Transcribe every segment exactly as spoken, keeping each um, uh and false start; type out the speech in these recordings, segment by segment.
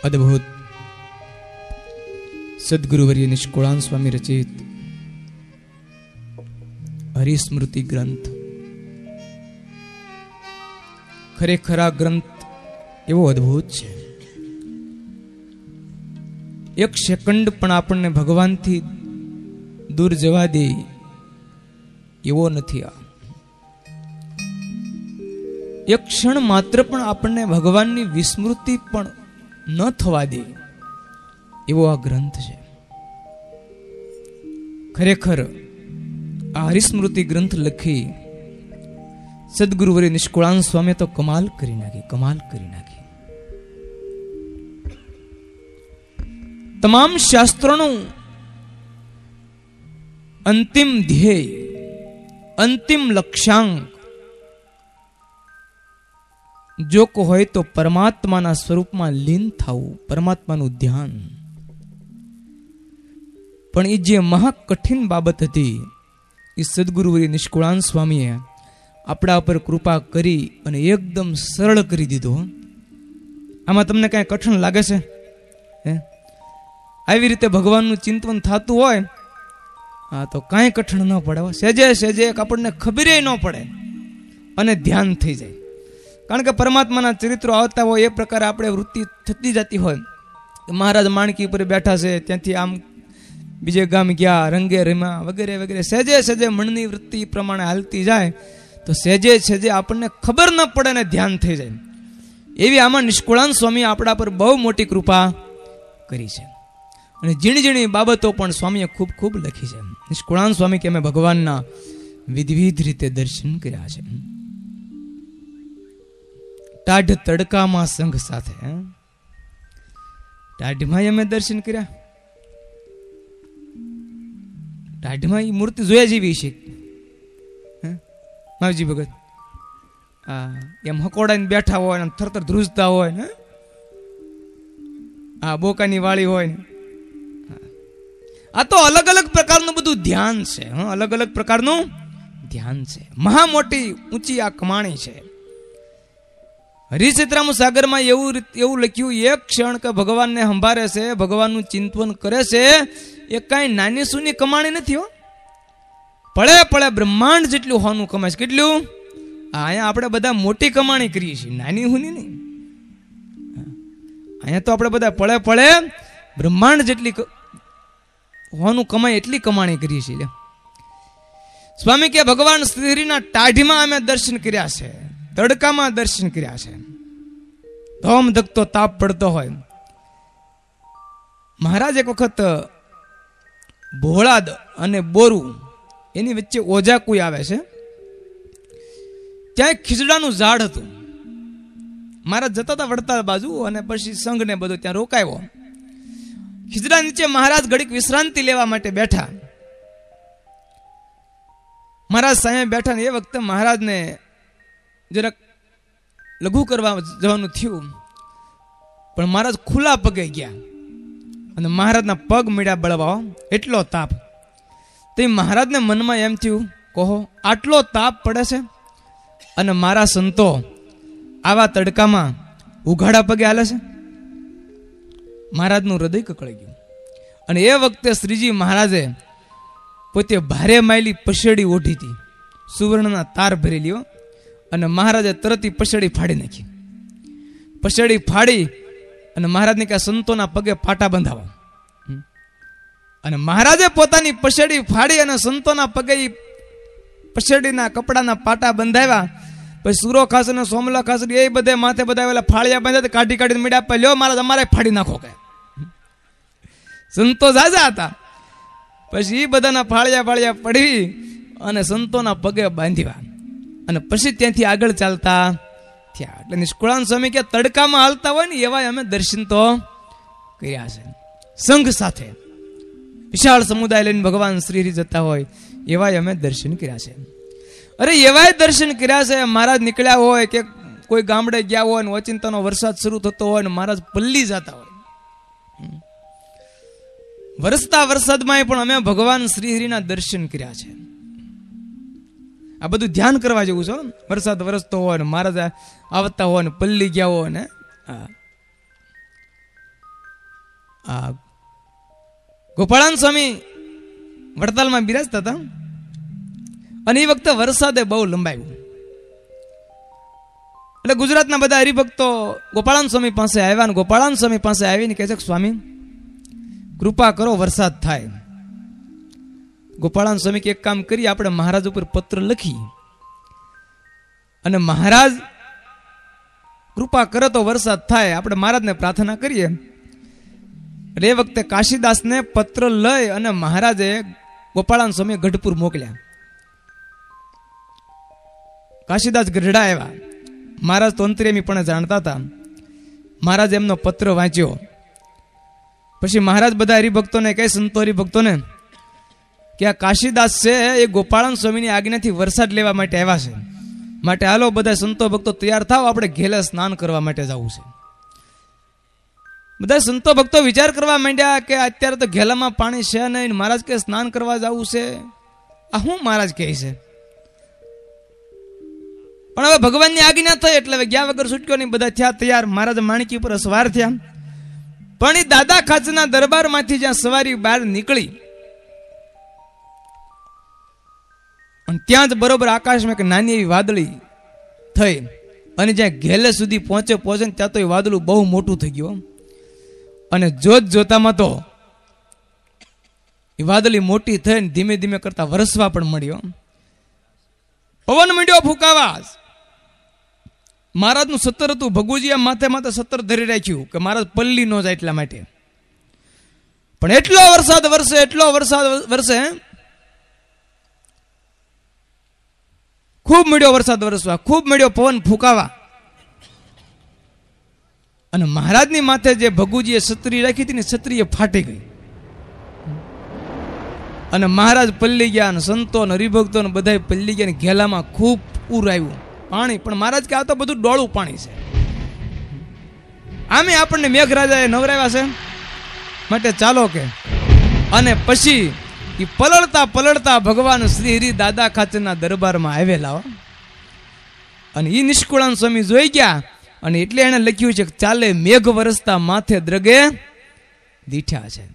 અદ્ભુત સદગુરુવર્ય નિષ્કુળાન સ્વામી રચિત હરિસ્મૃતિ ગ્રંથ. ખરેખર આ ગ્રંથ એવો અદ્ભુત છે. એક સેકન્ડ પણ આપણને ભગવાનથી દૂર જવા દે એવો નથી. આ એક ક્ષણ માત્ર પણ આપણને ભગવાનની વિસ્મૃતિ પણ ન થવા દે એવો આ ગ્રંથ છે. ખરેખર આ હરિસ્મૃતિ ગ્રંથ લખી સદગુરુવર્ય નિષ્કુળાન સ્વામી તો કમાલ કરી નાખી, કમાલ કરી નાખી. તમામ શાસ્ત્રોનું અંતિમ ધ્યેય, અંતિમ લક્ષ્યાંક જો કો હોય તો પરમાત્માના સ્વરૂપમાં લીન થવું, પરમાત્માનું ધ્યાન. પણ એ જે મહાકઠિન બાબત હતી એ સદગુરુવર્ય નિષ્કુળાન સ્વામીએ આપણા ઉપર કૃપા કરી અને એકદમ સરળ કરી દીધો. આમાં તમને કાંઈ કઠણ લાગે છે? હે, આવી રીતે ભગવાનનું ચિંતન થતું હોય હા તો કાંઈ કઠણ ન પડે. સહેજે સહેજે આપણને ખબર ન પડે અને ધ્યાન થઈ જાય. કારણ કે પરમાત્માના ચરિત્રો આવતા હોય એ પ્રકારે આપણે વૃત્તિ થતી જતી હોય. મહારાજ માણકી ઉપર બેઠા છે, ત્યાંથી આમ બીજે ગામ ગયા, રંગે રમ્યા વગેરે વગેરે. સહેજે સહેજે મનની વૃત્તિ પ્રમાણે હાલતી જાય તો સહેજે સહેજે આપણને ખબર ન પડે ને ધ્યાન થઈ જાય. એવી આમાં નિષ્કુળાન સ્વામી આપણા પર બહુ મોટી કૃપા કરી છે. અને ઝીણી ઝીણી બાબતો પણ સ્વામીએ ખૂબ ખૂબ લખી છે. નિષ્કુળાન સ્વામી કે અમે ભગવાનના વિવિધ રીતે દર્શન કર્યા છે. ટાઢ તડકામાં સંઘ સાથે, ટાઢમાં અમે દર્શન કર્યા. ટાઢમાં એ મૂર્તિ જોયા જેવી છે. માવજી ભગત હા એમ હકોડાઈને બેઠા હોય ને થરથર ધ્રુજતા હોય ને, હા બોકાની વાળી હોય ને. આ તો અલગ અલગ પ્રકારનું બધું ધ્યાન છે. હા અલગ અલગ પ્રકારનું ધ્યાન છે. મહા મોટી ઊંચી આ કમાણી છે. હરિચિત્રામ સાગરમાં એવું એવું લખ્યું, એક ક્ષણ કે ભગવાનને સંભાળે છે, ભગવાનનું ચિંતન કરે છે, એ કાંઈ નાની સૂની કમાણી નથી. હો પળે પળે બ્રહ્માંડ જેટલું હોનું કમાય છે. કેટલું? અહીંયા આપણે બધા મોટી કમાણી કરીએ છીએ, નાની હુની નહીં. અહીંયા તો આપણે બધા પળે પળે બ્રહ્માંડ જેટલી હોનું કમાય એટલી કમાણી કરીએ છીએ. સ્વામી કે ભગવાન શ્રીહરિના ટાઢીમાં અમે દર્શન કર્યા છે, તડકામાં દર્શન કર્યા છે, ધોમ ધકતો તાપ પડતો હોય. મહારાજ એક વખત ભોળાદ અને બોરું એની વચ્ચે ઓજાકુઈ આવે છે, ત્યાં ખીજડાનું ઝાડ હતું. મહારાજ જતા હતા વડતાલ બાજુ અને પછી સંઘ ને બધું ત્યાં રોકાયો. ખીજડા નીચે મહારાજ ઘડીક વિશ્રાંતિ લેવા માટે બેઠા. મહારાજ સામે બેઠા ને એ વખતે મહારાજને જરાક લઘુ કરવા જવાનું થયું, પણ મહારાજ ખુલ્લા પગે ગયા અને મહારાજના પગ મીડા બળવા, એટલો તાપ. તો મહારાજને મનમાં એમ થયું, કહો આટલો તાપ પડે છે અને મારા સંતો આવા તડકામાં ઉઘાડા પગે હાલે છે. મહારાજનું હૃદય કકળી ગયું. અને એ વખતે શ્રીજી મહારાજે પોતે ભારે માયલી પસેડી ઓઢી હતી, સુવર્ણના તાર ભરેલી. અને મહારાજે તરત પસેડી ફાડી નાખી. પસેડી ફાડી અને મહારાજને કે સંતોના પગે પાટા બંધાવા. અને મહારાજે પોતાની પસેડી ફાડી અને સંતોના પગે પસેડીના કપડાના પાટા બંધાવ્યા. પછી સુરો ખાસ અને સોમલા ખાસ એ બધે માથે બધા ફાળિયા બાંધ્યા, કાઢી કાઢીને મીડા આપવા, લ્યો મહારાજ અમારે ફાડી નાખો. કે સંતો ઝાઝા હતા. પછી એ બધાના ફાળિયા ફાળિયા પડી અને સંતોના પગે બાંધ્યા અને પછી ત્યાંથી આગળ ચાલતા થયા. એટલે નિષ્કુળાન સ્વામી કે તડકામાં હાલતા હોય ને એવા અમે દર્શન તો કર્યા છે. સંઘ સાથે વિશાળ સમુદાય લઈને ભગવાન શ્રી જતા હોય એવા અમે દર્શન કર્યા છે. અરે એવાય દર્શન કર્યા છે. મહારાજ નીકળ્યા હોય કે કોઈ ગામડે ગયા હોય ને ઓચિંતાનો વરસાદ શરૂ થતો હોય ને મહારાજ પલ્લી જતા હોય, વરસતા વરસાદમાં પણ અમે ભગવાન શ્રી હરિના દર્શન કર્યા છે. આ બધું ધ્યાન કરવા જેવું છે. વરસાદ વરસતો હોય ને મહારાજ આવતા હોય ને પલ્લી ગયા હોય ને. આ ગોપાળાન સ્વામી વડતાલમાં બિરાજતા હતા અને એ વખતે વરસાદે બહુ લંબાયું. એટલે ગુજરાતના બધા હરિભક્તો ગોપાળાન સ્વામી પાસે આવ્યા અને ગોપાળાન સ્વામી પાસે આવીને કહે છે કે સ્વામી કૃપા કરો વરસાદ થાય. ગોપાળાન સ્વામી કે એક કામ કરીએ, આપણે મહારાજ ઉપર પત્ર લખી અને મહારાજ કૃપા કરે તો વરસાદ થાય, આપણે મહારાજને પ્રાર્થના કરીએ. એટલે એ વખતે કાશીદાસને પત્ર લઈ અને મહારાજે ગોપાળાન સ્વામી ગઢપુર મોકલ્યા. કાશીદાસ ગઢડા આવ્યા. મહારાજ તો અંતર્યામી પણ જાણતા હતા. મહારાજ એમનો પત્ર વાંચ્યો. પછી મહારાજ બધા હરિભક્તોને કહે, સંતો હરિભક્તોને કે આ કાશીદાસ છે એ ગોપાળાન સ્વામીની આજ્ઞાથી વરસાદ લેવા માટે આવ્યા છે, માટે હાલો બધા સંતો ભક્તો તૈયાર થાવ, આપણે ઘેલે સ્નાન કરવા માટે જવું છે. બધા સંતો ભક્તો વિચાર કરવા માંડ્યા કે અત્યારે તો ઘેલામાં પાણી છે નહીં, મહારાજ કે સ્નાન કરવા જવું છે, આ હું મહારાજ કહે છે. પણ હવે ભગવાનની આજ્ઞા થઈ એટલે હવે ગયા વગર છૂટક્યો નહીં. બધા થયા તૈયાર. મહારાજ માણકી ઉપર સવાર થયા. પણ એ દાદા ખાચરના દરબારમાંથી જ્યાં સવારી બહાર નીકળી અને ત્યાં જ બરોબર આકાશમાં એક નાની એવી વાદળી થઈ અને જ્યાં ઘેલે સુધી પહોંચે પહોંચે ત્યાં તો એ વાદળું બહુ મોટું થઈ ગયું અને જોત જોતામાં તો એ વાદળી મોટી થઈને ધીમે ધીમે કરતા વરસવા પણ મળ્યો. પવન માંડ્યો ફૂંકાવા. મહારાજનું સત્તર હતું. ભગુજીએ માથે માથે સત્તર ધરી રાખ્યું કે મહારાજ પલ્લી ન જાય એટલા માટે. પણ એટલો વરસાદ વરસે એટલો વરસાદ વરસે ખૂબ મળ્યો વરસાદ વરસવા, ખૂબ મળ્યો પવન ફૂંકાવા. અને મહારાજની માથે જે ભગુજીએ છત્રી રાખી હતી ને છત્રી ફાટી ગઈ અને મહારાજ પલ્લી ગયા અને સંતો અને હરિભક્તો ને બધા પલ્લી ગયા. ઘેલામાં ખૂબ પૂર આવ્યું પાણી. પણ મહારાજ કે આ તો બધું ડોળું પાણી છે, આમે આપણને મેઘરાજાએ નવરાવ્યા છે, માટે ચાલો કે. અને પછી એ પલળતા પલળતા ભગવાન શ્રી હરિ દાદા ખાચરના દરબારમાં આવેલા અને એ નિષ્કુળાન સ્વામી જોઈ ગયા અને એટલે એને લખ્યું છે કે ચાલે મેઘ વરસતા માથે દ્રગે દીઠા છે.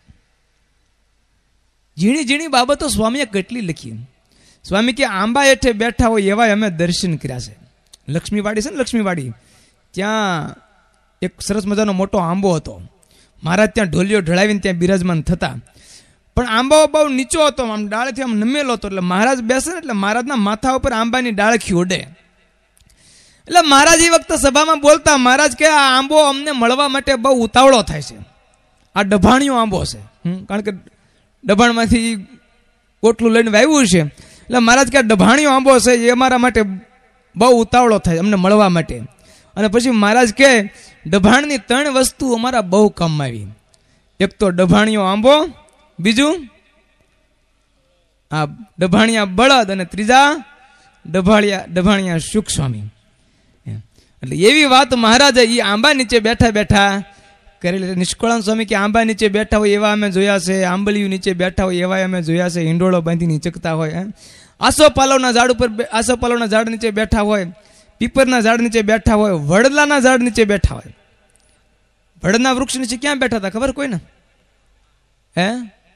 ઝીણી ઝીણી બાબતો સ્વામીએ કેટલી લખી. સ્વામી કે આંબા હેઠે બેઠા હોય એવા અમે દર્શન કર્યા છે. લક્ષ્મીવાડી છે ને, લક્ષ્મીવાડી ત્યાં એક સરસ મજાનો મોટો આંબો હતો. મહારાજ ત્યાં ઢોલિયો ઢળાવીને ત્યાં બિરાજમાન થતા. પણ આંબો બહુ નીચો હતો, આમ ડાળેથી આમ નમેલો હતો. એટલે મહારાજ બેસે ને એટલે મહારાજના માથા ઉપર આંબાની ડાળખી ઉડે. એટલે મહારાજ એ વખતે સભામાં બોલતા, મહારાજ કે આ આંબો અમને મળવા માટે બહુ ઉતાવળો થાય છે, આ ડભાણિયો આંબો છે. કારણ કે ડભાણમાંથી કોટલું લઈને વાવ્યું છે. એટલે મહારાજ કે ડભાણિયો આંબો છે એ અમારા માટે બહુ ઉતાવળો થાય અમને મળવા માટે. અને પછી મહારાજ કે ડભાણની ત્રણ વસ્તુ અમારા બહુ કામમાં આવી. એક તો ડભાણિયો આંબો, બીજું આ ડભાણિયા બળદ અને ત્રીજા ડભાણિયા ડભાણિયા સુખ સ્વામી. એટલે એવી વાત મહારાજે એ આંબા નીચે બેઠા બેઠા કરેલી. નિષ્કુળાન સ્વામી કે આંબા નીચે બેઠા હોય એવા અમે જોયા છે, આંબલિયું નીચે બેઠા હોય એવા અમે જોયા છે, હિંડોળો બાંધીને ચકતા હોય, આસો પાલવના ઝાડ ઉપર આસો પાલવના ઝાડ નીચે બેઠા હોય, પીપરના ઝાડ નીચે બેઠા હોય, વડલાના ઝાડ નીચે બેઠા હોય. વડના વૃક્ષ નીચે ક્યાં બેઠા હતા ખબર કોઈને? હે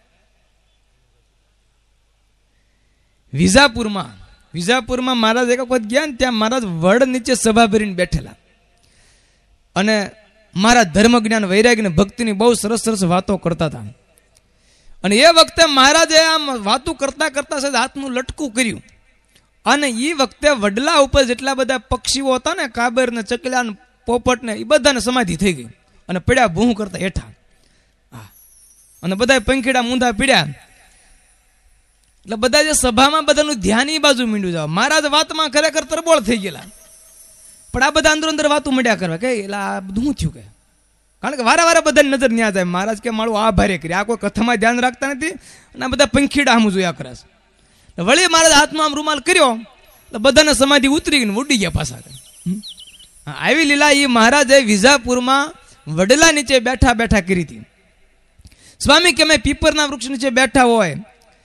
વિજાપુરમાં. વિજાપુરમાં મહારાજ એક વખત ગયા ને ત્યાં મહારાજ વડ નીચે સભા ભરીને બેઠેલા અને મારા ધર્મ જ્ઞાન વૈરાગ્ય ને ભક્તિની બહુ સરસ સરસ વાતો કરતા હતા. અને એ વખતે મહારાજે આમ વાતો કરતા કરતા સાહેબ હાથનું લટકું કર્યું અને એ વખતે વડલા ઉપર જેટલા બધા પક્ષીઓ હતા ને, કાબર ને ચકલા ને પોપટ ને, એ બધાને સમાધિ થઈ ગઈ અને પીડ્યા ભૂં કરતા હેઠા. હા, અને બધા પંખીડા મૂંધા પીડ્યા. એટલે બધા જે સભામાં બધાનું ધ્યાન એ બાજુ મીંડું જાવ. મહારાજ વાતમાં ખરેખર તરબોળ થઈ ગયેલા. પણ આ બધા અંદર અંદર વાતો મળ્યા કરવા કે એટલે આ બધું શું થયું કે, કારણ કે વારે વારે બધાની નજર ન્યા જાય. મહારાજ કે મારું આ ભારે કરી, આ કોઈ કથામાં ધ્યાન રાખતા નથી અને આ બધા પંખીડા આમ જોયા કરે છે. વળી મહારાજ હાથમાં આમ રૂમાલ કર્યો એટલે બધાને સમાધિ ઉતરી ગઈ, ઉડી ગયા પાછા. આવી લીલા એ મહારાજે વિજાપુરમાં વડલા નીચે બેઠા બેઠા કરી હતી. સ્વામી કે અમે પીપરના વૃક્ષ નીચે બેઠા હોય,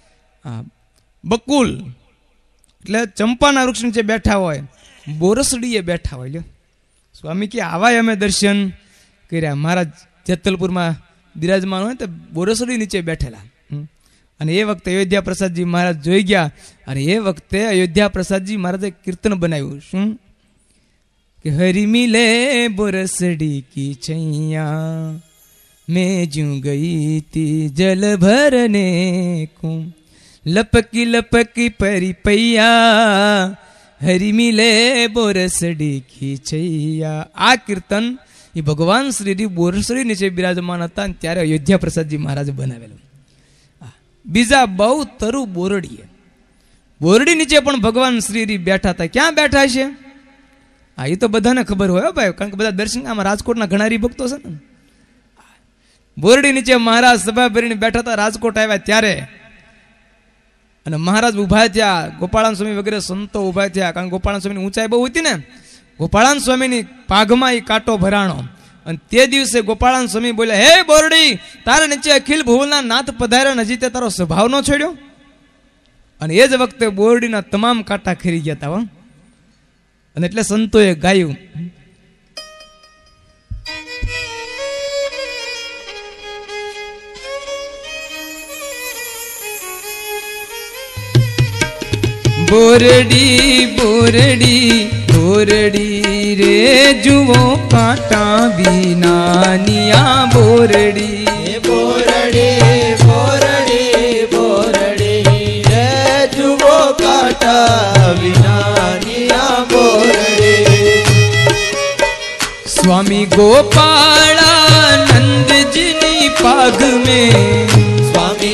બકુલ એટલે ચંપાના વૃક્ષ નીચે બેઠા હોય, બોરસડીએ બેઠા હોય. લ્યો સ્વામી કે આવા અમે દર્શન કર્યા. મહારાજ જેતલપુરમાં બિરાજમાન હોય તો બોરસડી નીચે બેઠેલા. અને એ વખતે અયોધ્યા પ્રસાદજી મહારાજ જોઈ ગયા. અને એ વખતે અયોધ્યા પ્રસાદજી મહારાજે કીર્તન બનાવ્યું. શું કે હરી મિલે બોરસડી કી છૈયા મેં જું ગઈ તી જલ ભરને કો લપકી લપકી પરી પૈયા હરી મિલે બોરસડી કી છૈયા. આ કીર્તન એ ભગવાન શ્રી બોરસડી નીચે બિરાજમાન હતા ત્યારે અયોધ્યા પ્રસાદજી મહારાજે બનાવેલું. બીજા બહુ તરુ બોરડીએ બોરડી નીચે પણ ભગવાન શ્રી બેઠા હતા. ક્યાં બેઠા છે? હા, એ તો બધાને ખબર હોય ભાઈ, કારણ કે બધા દર્શન આમાં રાજકોટના ઘણા હરિભક્તો છે ને. બોરડી નીચે મહારાજ સભા ભરીને બેઠા હતા. રાજકોટ આવ્યા ત્યારે અને મહારાજ ઉભા થયા, ગોપાળાન સ્વામી વગેરે સંતો ઉભા થયા. કારણ કે ગોપાળાન સ્વામીની ઊંચાઈ બહુ હતી ને. ગોપાળાન સ્વામીની પાઘમાં એ કાંટો ભરાણો. અને તે દિવસે ગોપાળાન સ્વામી બોલ્યા, હે બોરડી, તારા નીચે અખિલ ભુવનના નાથ પધાર્યા, હજી તે તારો સ્વભાવ નો છોડ્યો. અને એ જ વખતે બોરડીના તમામ કાંટા ખરી ગયા હતા. અને એટલે સંતોએ ગાયું, બોરડી બોરડી બોરડી રે જુઓ કાંટા વિનાનિયા બોરડી. બોરડી બોરડી બોરડી રે જુઓ કાંટા વિનાનિયા બોરડી. સ્વામી ગોપાળાનંદજીની પાઘ में स्वामी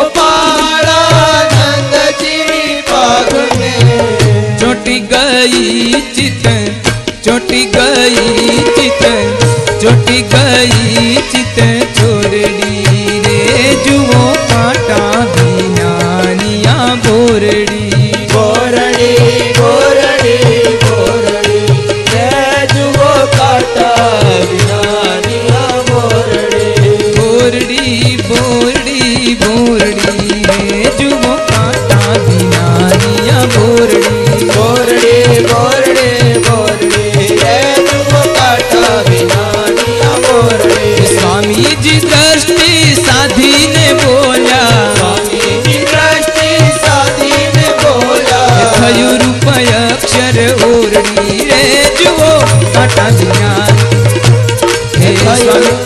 गोपालानंदजी पाग में ચોટી ગઈ ચિત ચોટી ગઈ ચિત ચોટી ગઈ ચિત ચોરડી રે જુઓ કાંટા વિનાનિયા બોરડી. બોરડી બોરડી બોરડી રે જુઓ કાંટા વિનાનિયા બોરડી. બોરડી બોરડી બોરડી રે જુઓ કાંટા વિનાનિયા બોરડી. બોરડી બોરડી બોરડી રે જુઓ કાંટા વિનાનિયા બોરડી. સ્વામીજી દ્રષ્ટિ સાધીને બોલ્યા, સ્વામીજી દ્રષ્ટિ સાધીને બોલ્યા, થયું રૂપ અક્ષર ઓરડી રે જુઓ કાંટા વિના. હે સ્વામી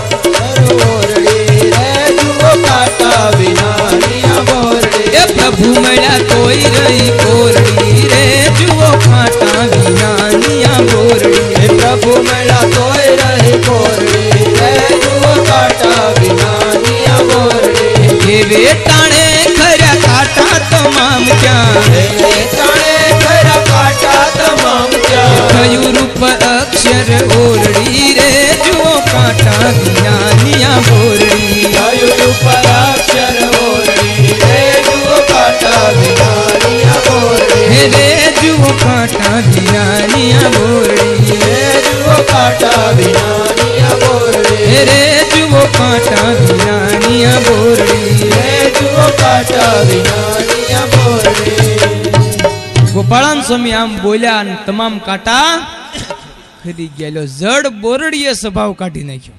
બોરડી રે જુઓ કાંટા વિનાનિયા બોરડી. એ પ્રભુ મળ્યા કોઈ રહી કોરડી રે જુઓ કાંટા વિનાનિયા બોરડી. હે પ્રભુ મેળા તોય રહે બોરડી રે જુઓ કાંટા વિનાનિયા બોરડી. એ વેટાણે ખર્યા કાંટા તમામ ક્યાં, હે તાણે ખરા કાંટા તમામ ક્યાં, થયું રૂપ અક્ષર ઓરડી રે જુઓ કાંટા વિનાનિયા બોરડી. થયું ઉપર અક્ષર બોરડી રે જુઓ કાંટા વિનાનિયા બોરડી. હે રે જુઓ કાંટા વિનાનિયા બોરડી. હે જુઓ કાંટા વિનાનિયા બોરડી. હે રે જુઓ કાંટા વિનાનિયા બોરડી. હે જુઓ કાંટા વિનાનિયા બોરડી. ગોપાળાન સ્વામી આમ બોલ્યા અને તમામ કાંટા ખરી ગયેલો. જડ બોરડીએ સ્વભાવ કાઢી નાખ્યો.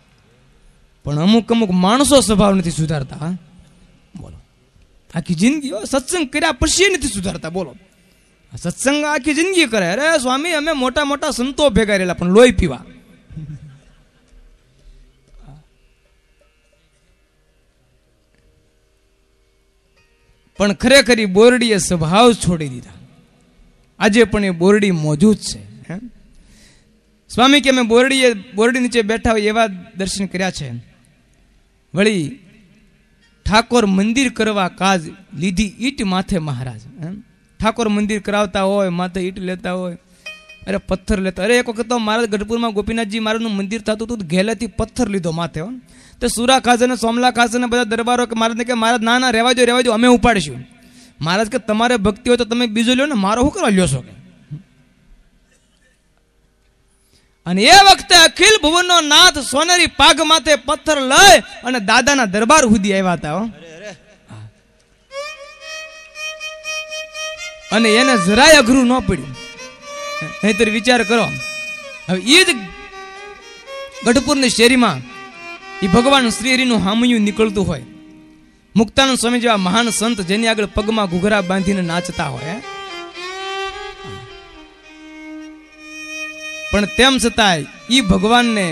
પણ અમુક અમુક માણસો સ્વભાવ નથી સુધારતા. બોલો, આખી જિંદગી સત્સંગ કર્યા પછી નથી સુધારતા. બોલો, સત્સંગ આખી જિંદગી કરે, અરે સ્વામી અમે મોટા મોટા સંતો ભેગા રહેલા પણ લોહી પીવા. પણ ખરેખર બોરડીએ સ્વભાવ છોડી દીધા. આજે પણ એ બોરડી મોજૂદ છે. સ્વામી કે અમે બોરડીએ બોરડી નીચે બેઠા હોય એવા દર્શન કર્યા છે. વળી ઠાકોર મંદિર કરવા કાજ લીધી ઈટ માથે મહારાજ. ઠાકોર મંદિર કરાવતા હોય, માથે ઈટ લેતા હોય, અરે પથ્થર લેતા. અરે એક વખત તો મહારાજ ગઢપુરમાં ગોપીનાથજી મહારાજનું મંદિર થતું હતું, ઘેલેથી પથ્થર લીધો માથે. હો તો સુરા ખાસ અને સોમલા ખાસ અને બધા દરબારો કે મહારાજને કે મહારાજ ના ના રહેવા દો રહેવા દો અમે ઉપાડીશું. મહારાજ કે તમારે ભક્તિ હોય તો તમે બીજો લ્યો ને, મારો શું કરવા લ્યો છો કે. અને એ વખતે અખિલ ભુવનનો નાથ સોનેરી પાઘ માથે પથ્થર લઈ અને દાદાના દરબાર સુધી આવ્યા હતા. અને એને જરાય અઘરું ન પડ્યું. નહીતર વિચાર કરો, હવે એ જ ગઢપુરની શેરીમાં એ ભગવાન શ્રી હરિનું હામયું નીકળતું હોય. મુક્તાનંદ સ્વામી જેવા મહાન સંત જેની આગળ પગમાં ઘૂઘરા બાંધીને નાચતા હોય, પણ તેમ છતાંય ઈ ભગવાનને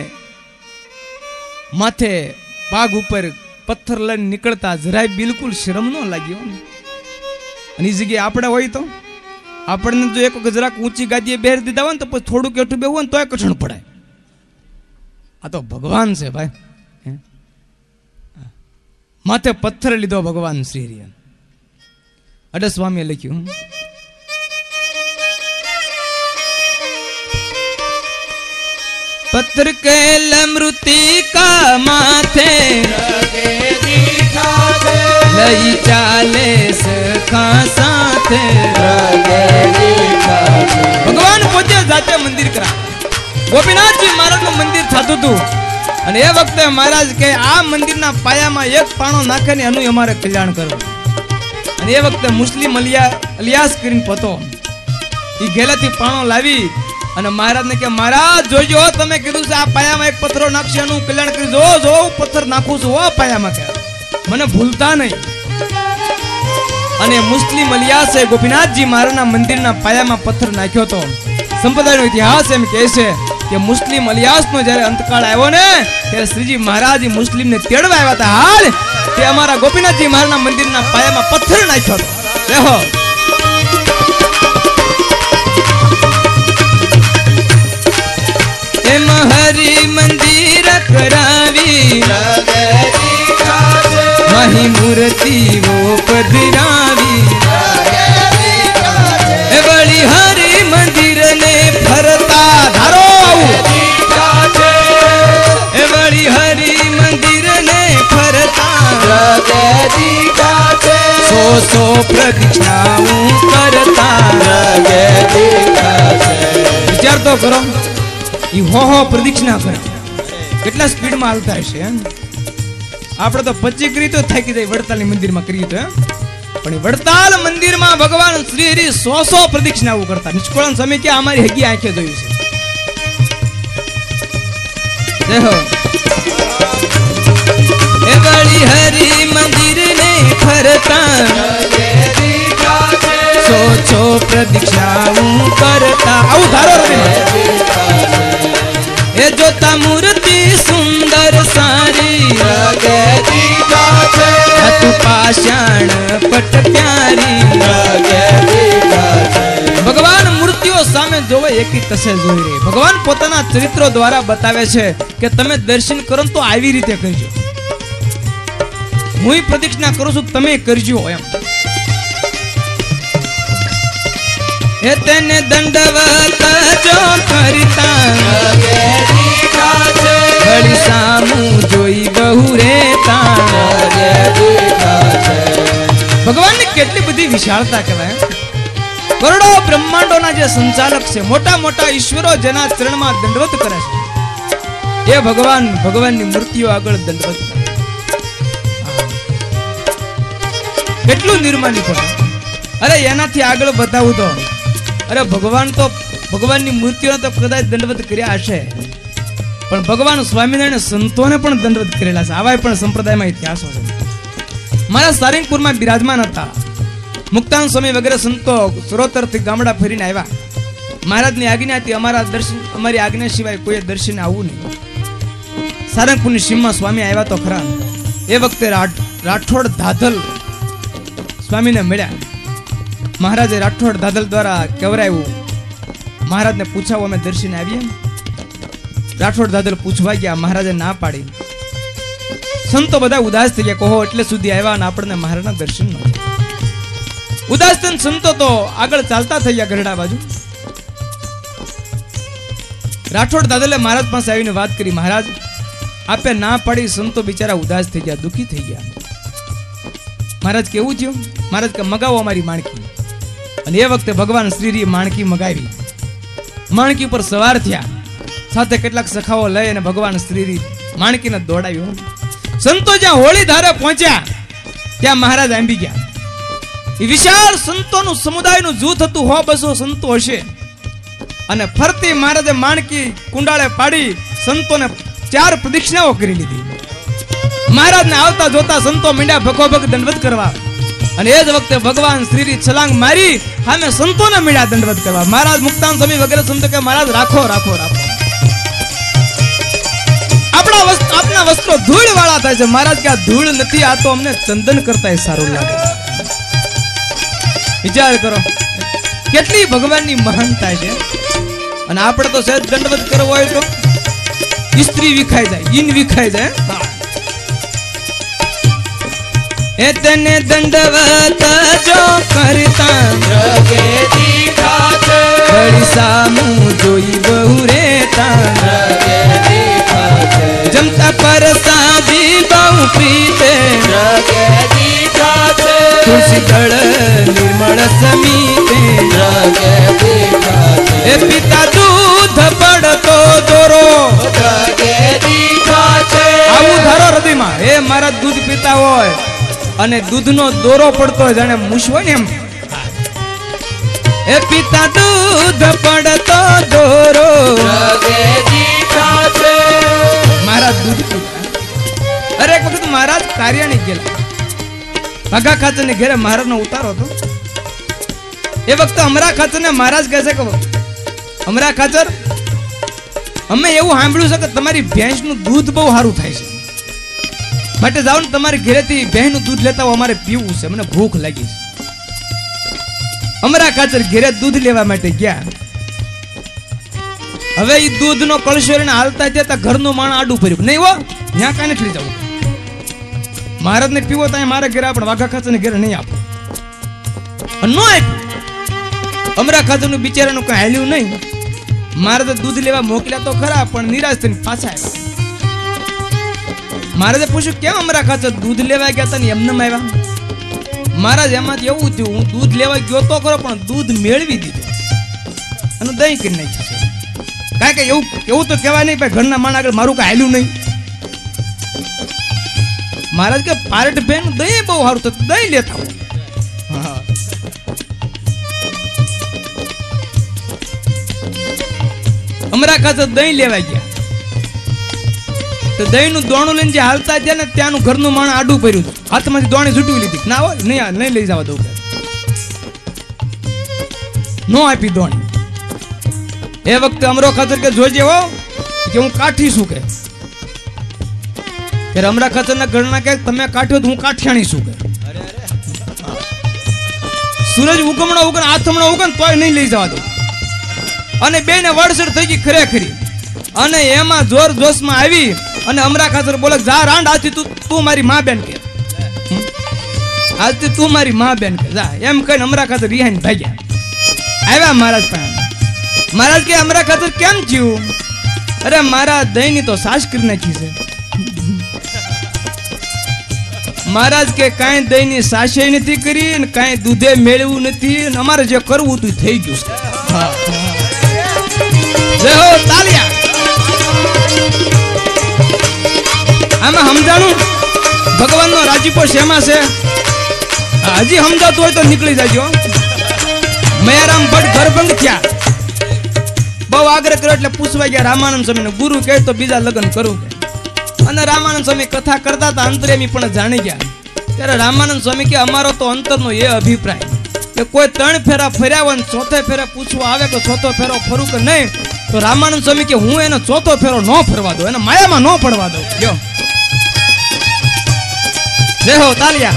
માથે પાગ ઉપર પથ્થર લઈને નીકળતા જરાય બિલકુલ શરમ ન લાગ્યો. અને એ જગ્યાએ આપણે હોય તો આપણને જો એક વખત જરાક ઊંચી ગાદીએ બેર દીધા હોય ને તો પછી થોડુંક એઠું બેવું હોય ને તોય કઠણ પડાય. આ તો ભગવાન છે ભાઈ. માથે પથ્થર લીધો ભગવાન શ્રી હરિએ. અડે સ્વામીએ લખ્યું, पत्थर के लमृतिका माथे लई चाले सखा साथे भगवान પોતે જાતે મંદિર કરા. ગોપીનાથજી મહારાજનું મંદિર થતું હતું અને એ વખતે મહારાજ કે આ મંદિરના પાયામાં એક પાણો નાખે ને એનું અમારે કલ્યાણ કરવું. અને એ વખતે મુસ્લિમ અલિયા અલિયાસ કરીને પતો એ ઘેલાથી પાણો લાવી અને મહારાજ ને કે મહારાજ જોજો તમે કીધું છે આ પાયામાં એક પથ્થરો નાખશે એનું કલ્યાણ કરી. જો જો પથ્થર નાખું છું ઓ પાયામાં કે મને ભૂલતા નહીં. અને મુસ્લિમ અલિયાસે ગોપીનાથજી મહારાજના મંદિરના પાયામાં પથ્થર નાખ્યો તો. સંપ્રદાયનો ઇતિહાસ એમ કહે છે કે મુસ્લિમ અલિયાસનો જ્યારે અંતકાળ આવ્યો ને ત્યારે શ્રીજી મહારાજ મુસ્લિમને તેડવા આવ્યા હતા. હાલ તે અમારા ગોપીનાથજી મહારાજના મંદિરના પાયામાં પથ્થર નાખ્યો હતો. દેહો એમ હરી મંદિર કરાવી માહી મૂર્તિઓ પધરાવી એ બળી હરી મંદિર ને ફરતા ધારો એ બળી હરી મંદિર ને ફરતા સો સો પ્રદક્ષિણાઓ કરતા. વિચાર તો કરો ઈ હો હો પ્રદક્ષિણા કરે કેટલા સ્પીડમાં હાલતા હશે. આપણે તો પચી કરી તો થાકી જાય વડતાલની મંદિરમાં કરીએ તો, પણ વડતાલ મંદિરમાં ભગવાન શ્રી હરિ સો સો પ્રદક્ષિણાઓ કરતા. નિષ્કુળાનંદ સ્વામી કે અમારી હગી આંખે જોયું છે. દેખો એ બળી હરિ મંદિર ને ફરતા સો સો પ્રદક્ષિણાઓ કરતા. આવું ધારો એ જોતા મૂર્તિ સુંદર સારી હતું પાષાણ પટ પ્યારી. ભગવાન મૂર્તિઓ સામે જોવે એકી કસે જોઈ રહી. ભગવાન પોતાના ચરિત્રો દ્વારા બતાવે છે કે તમે દર્શન કરો તો આવી રીતે કરજો. હું પ્રદક્ષિણા કરું છું તમે કરજો એમ. એ તેને દંડવત જો કરતા ઘડી સામું જોઈ બહુ રેતા. ભગવાનની કેટલી બધી વિશાળતા કહેવાય. કરોડો બ્રહ્માંડોના જે સંચાલક છે, મોટા મોટા ઈશ્વરો જેના ચરણમાં દંડવત કરે છે, એ ભગવાન ભગવાનની મૂર્તિઓ આગળ દંડવત કરે. કેટલું નિર્માની પડે. અરે એનાથી આગળ બતાવું તો અરે ભગવાન તો ભગવાનની મૂર્તિઓ તો કદાચ દંડવત કર્યા હશે, પણ ભગવાન સ્વામિનારાયણ સંતોને પણ દંડવત કરેલા છે. આવા પણ સંપ્રદાયમાં ઇતિહાસો છે. મારા સારંગપુરમાં બિરાજમાન હતા મુક્તાનંદ સ્વામી વગેરે સંતો સરોતરથી ગામડા ફરીને આવ્યા. મહારાજની આજ્ઞાથી અમારા દર્શન અમારી આજ્ઞા સિવાય કોઈ દર્શન આવવું નહીં. સારંગપુરની સીમમાં સ્વામી આવ્યા તો ખરા. એ વખતે રાઠોડ ધાધલ સ્વામીને મળ્યા. મહારાજે રાઠોડ ધાધલ દ્વારા કહેવરાયું મહારાજને પૂછાવો અમે દર્શન આવીએ. રાઠોડ દાદલ પૂછવા ગયા, મહારાજે ના પાડી. સંતો બધા ઉદાસ થઈ ગયા, કહો એટલે સુધી આવ્યા અને આપણને મહારાજના દર્શન નથી. ઉદાસ થઈને સંતો તો આગળ ચાલતા થઈ ગયા ગરડા બાજુ. રાઠોડ દાદલે મહારાજ પાસે આવીને વાત કરી, મહારાજ આપે ના પાડી. સંતો બિચારા ઉદાસ થઈ ગયા, દુખી થઈ ગયા. મહારાજ કેવું થયું? મહારાજ કે મગાવો અમારી માણકી. અને એ વખતે ભગવાન શ્રીજી માણકી મગાવી. માણકી પર સવાર થયા, સાથે કેટલાક સખાઓ લઈ અને ભગવાન શ્રી માણકીને દોડાવ્યો. સંતો જ્યાં હોળી ધારે પહોંચ્યા ત્યાં મહારાજ આંબી ગયા. એ વિશાળ સંતોનું સમુદાયનું જૂથ હતું, હો બસો સંતો હશે. અને ફરતી મહારાજે માણકી કુંડાળે પાડી સંતોને ચાર પ્રદક્ષિણાઓ કરી લીધી. મહારાજ ને આવતા જોતા સંતો મીંડ્યા ભગોભગ દંડવત કરવા અને એ જ વખતે ભગવાન શ્રી છલાંગ મારી સામે સંતોને મીંડ્યા દંડવત કરવા. મહારાજ મુક્તાન સ્વામી વગેરે સંતો કે મહારાજ રાખો રાખો રાખો. આપણા વસ્ત્ર આપના વસ્ત્રો ધૂળ વાળા થાય છે. મહારાજ કે આ ધૂળ નથી, આ તો અમને ચંદન કરતા સારું લાગે. વિચાર કરો કેટલી ભગવાનની મહાનતા છે. અને આપણે તો સહેજ દંડવત કરવો હોય તો સ્ત્રી વિખાઈ જાય, ઈન વિખાઈ જાય. એ તને દંડવત જો કરતા રગે દીઠાત ઘડી સામું જોઈ બહુ રેતા રગે દીઠાત જમતા પરસાદી બહુ પ્રીતે રગે દીઠાત તુલસી દળ નિર્મળ સમીતે રગે દીઠાત એ પિતા દૂધ પડતો દોરો રગે દીઠાત આવું ધારો હૃદયમાં. એ મારા દૂધ પીતા હોય અને દૂધનો દોરો પડતો હોય જાણે મૂછ હોય ને એમ. એ પિતા દૂધ પડતો દોરો રગે દીઠાત મહારાજ દૂધ પીતા. અરે એક વખત મહારાજ કાર્યાણી ગયેલા ભાગા ખાચર ને ઘેરે મહારાજ નો ઉતારો હતો. એ વખતે અમરા ખાચર ને મહારાજ કહે છે કે અમરા ખાચર અમે એવું સાંભળ્યું છે કે તમારી ભેંસ નું દૂધ બહુ સારું થાય છે, માટે જાઓ ને તમારી ઘરેથી બહેનું દૂધ લેતા હોય, અમારે પીવું છે, મને ભૂખ લાગી છે. અમરા ખાચર ઘરે દૂધ લેવા માટે ગયા. હવે એ દૂધ નો કળશો લઈને હાલતા જતા ઘરનું માણ આડું ભર્યું નહીં હો, ત્યાં કાંઈ નથી લઈ જવું. મહારાજ ને પીવો તો મારા ઘરે આપણે વાઘા ખાચર ને ઘરે નહીં આપો, ન આપ્યું. અમરા ખાચર નું બિચારાનું કઈ હાલ્યું નહીં. મહારાજે દૂધ લેવા મોકલ્યા તો ખરા, પણ નિરાશ થઈને પાછા આવ્યા. મહારાજે પૂછ્યું કેમ અમરા ખાચર દૂધ લેવા ગયા હતા ને એમને આવ્યા? મહારાજ એમાંથી એવું થયું, હું દૂધ લેવા ગયો તો ખરો પણ દૂધ મેળવી દીધું અને દહીં કરી નાખ્યું છે. કારણ કે એવું એવું તો કહેવાય નહીં ભાઈ ઘરના માણ આગળ મારું કઈ હાલ્યું નહીં. મહારાજ કે પારટ બેન દહીં બહુ સારું થતું, દહીં લેતા હોય. હા અમરા ખાચર દહીં લેવા ગયા તો દહીં નું દોણું લઈને જે હાલતા ગયા ને ત્યાંનું ઘરનું માણ આડું પડ્યું, હાથમાંથી દોણી છૂટવી લીધી. ના હોય નહીં નહીં લઈ જવા દઉં, નો આપી દોણી. એ વખતે અમરો ખાચર કે જોજે હો કે હું કાઠી છું કે. ત્યારે અમરા ખાચર ના ઘરના કે તમે કાઠ્યો તો હું કાઠિયાણી છું કે. સૂરજ ઉગમણો ઉગણ આથમણો ઉગણ તોય નહીં લઈ જવા દઉં. અને બે ને વડસડ થઈ ગઈ ખરેખરી. અને એમાં જોર જોશમાં આવી અને અમરા ખાચર બોલે જા રાંડ આજથી તું તું મારી માં બેન કે, આજથી તું મારી માં બેન કે જા. એમ કહીને અમરા ખાચર રિહાઈને ભાગ્યા. આવ્યા મહારાજ પાસે. મહારાજ કે અમરા ખાચર કેમ થયું? અરે મારા દહીં ની તો સાસ કરી નાખી છે. મહારાજ કે કાંઈ દહીં ની સાસે નથી કરી ને કાંઈ દૂધે મેળવું નથી, અમારે જે કરવું હતું થઈ ગયું છે. જય હો તાલિયા. આમાં સમજાણું ભગવાનનો રાજીપો શેમાં છે? હજી સમજાતું હોય તો નીકળી જાજો. મયારામ ભટ્ટ ઘરભંગ થયા, બહુ આગ્રહ કર્યો એટલે પૂછવા ગયા રામાનંદ સ્વામી ને. ગુરુ કહે તો બીજા લગ્ન કરું. અને રામાનંદ સ્વામી કથા કરતા હતા, અંતરેમી પણ જાણી ગયા. ત્યારે રામાનંદ સ્વામી કે અમારો તો અંતરનો એ અભિપ્રાય કે કોઈ ત્રણ ફેરા ફર્યા હોય ને ચોથે ફેરા પૂછવા આવે કે ચોથો ફેરો ફરું કે નહીં, તો રામાનંદ સ્વામી કે હું એને ચોથો ફેરો ન ફરવા દઉં, એને માયામાં ન પડવા દઉં. જો જય હો તાલિયા.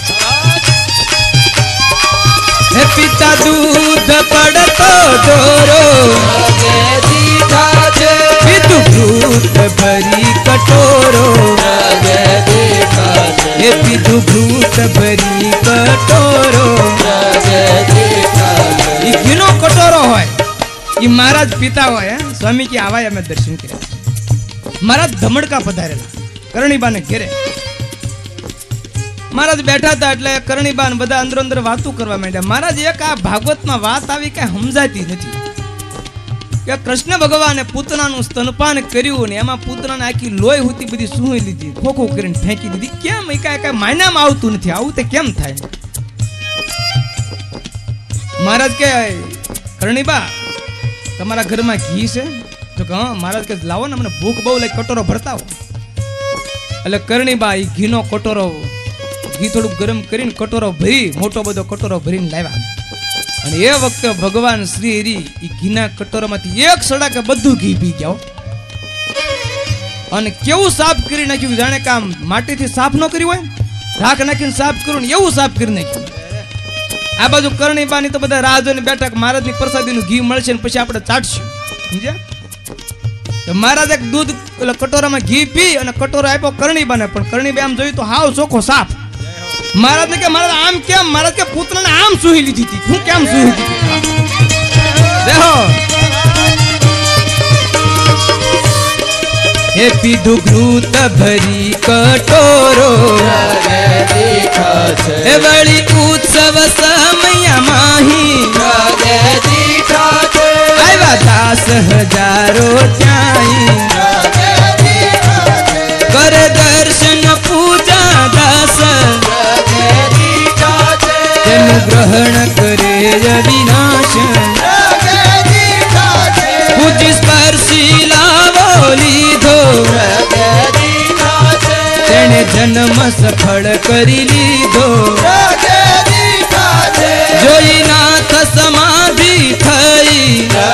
હે પિતા દૂધ પડતો દોરો રગે દીઠાત પીધું ભૂત ભરી કટોરો રગે દીઠાત હે પીધું ભૂત ભરી કટોરો. રગે દીઠાત ઈ ઘીનો કટોરો હોય ઈ મહારાજ પીતા હોય. સ્વામી કે આવાય અમે દર્શન કર્યા. મહારાજ ધમડકા પધારેલા કરણીબાને ઘેરે. મહારાજ બેઠા હતા એટલે કરણીબાન બધા અંદરો અંદર વાતો કરવા માંડ્યા. મહારાજ એક આ ભાગવતમાં વાત આવી કઈ સમજાતી નથી કે કૃષ્ણ ભગવાને પૂતનાનું સ્તનપાન કર્યું ને એમાં પૂતનાને આખી લોહી હુતી બધી સૂઈ લીધી, ખોખું કરીને ફેંકી દીધી. કેમ એ કાંઈ કાંઈ માયનામાં આવતું નથી, આવું તે કેમ થાય? મહારાજ કે કરણીબા તમારા ઘરમાં ઘી છે? તો કે હા. મહારાજ કે લાવો ને મને ભૂખ બહુ લાગી, કટોરો ભરતા હો. એટલે કરણીબા એ ઘીનો કટોરો, ઘી થોડું ગરમ કરીને કટોરો ભરી, મોટો બધો કટોરો ભરીને લાવ્યા. અને એ વખતે ભગવાન શ્રી હરિ એ ઘીના કટોરામાંથી એક સડાકે બધું ઘી પી ગયા. અને કેવું સાફ કરી નાખ્યું, જાણે કે આમ માટીથી સાફ ન કર્યું હોય, રાખ નાખીને સાફ કર્યું ને એવું સાફ કરી નાખ્યું. આ બાજુ કરણીબાની તો બધા રાહ જોઈને બેઠા કે મહારાજની પ્રસાદીનું ઘી મળશે ને પછી આપણે ચાટશું. સમજ્યા? મહારાજ એક દૂધ એટલે કટોરામાં ઘી પી અને કટોરો આપ્યો કરણીબાને, પણ કરણીબા આમ જોયું તો હાવ ચોખ્ખો સાફ. મહારાજ ને કે મહારાજ આમ કેમ? મહારાજ કે પુત્રને આમ સુહી લીધી હતી. હું કેમ સુહી લીધી? દેખો હે પીધું ઘૃત ભરી કટોરો, હે વળી ઉત્સવ સમય માહી, આવ્યા દાસ હજારો ત્યાંય, કર દર્શન પૂજા દાસ, તેનું ગ્રહણ કરે અવિનાશ, પૂજી સ્પર્શી લાવો લીધો, તેને જન્મ સફળ કરી લીધો. જોઈ નાથ સમાધિ થઈ,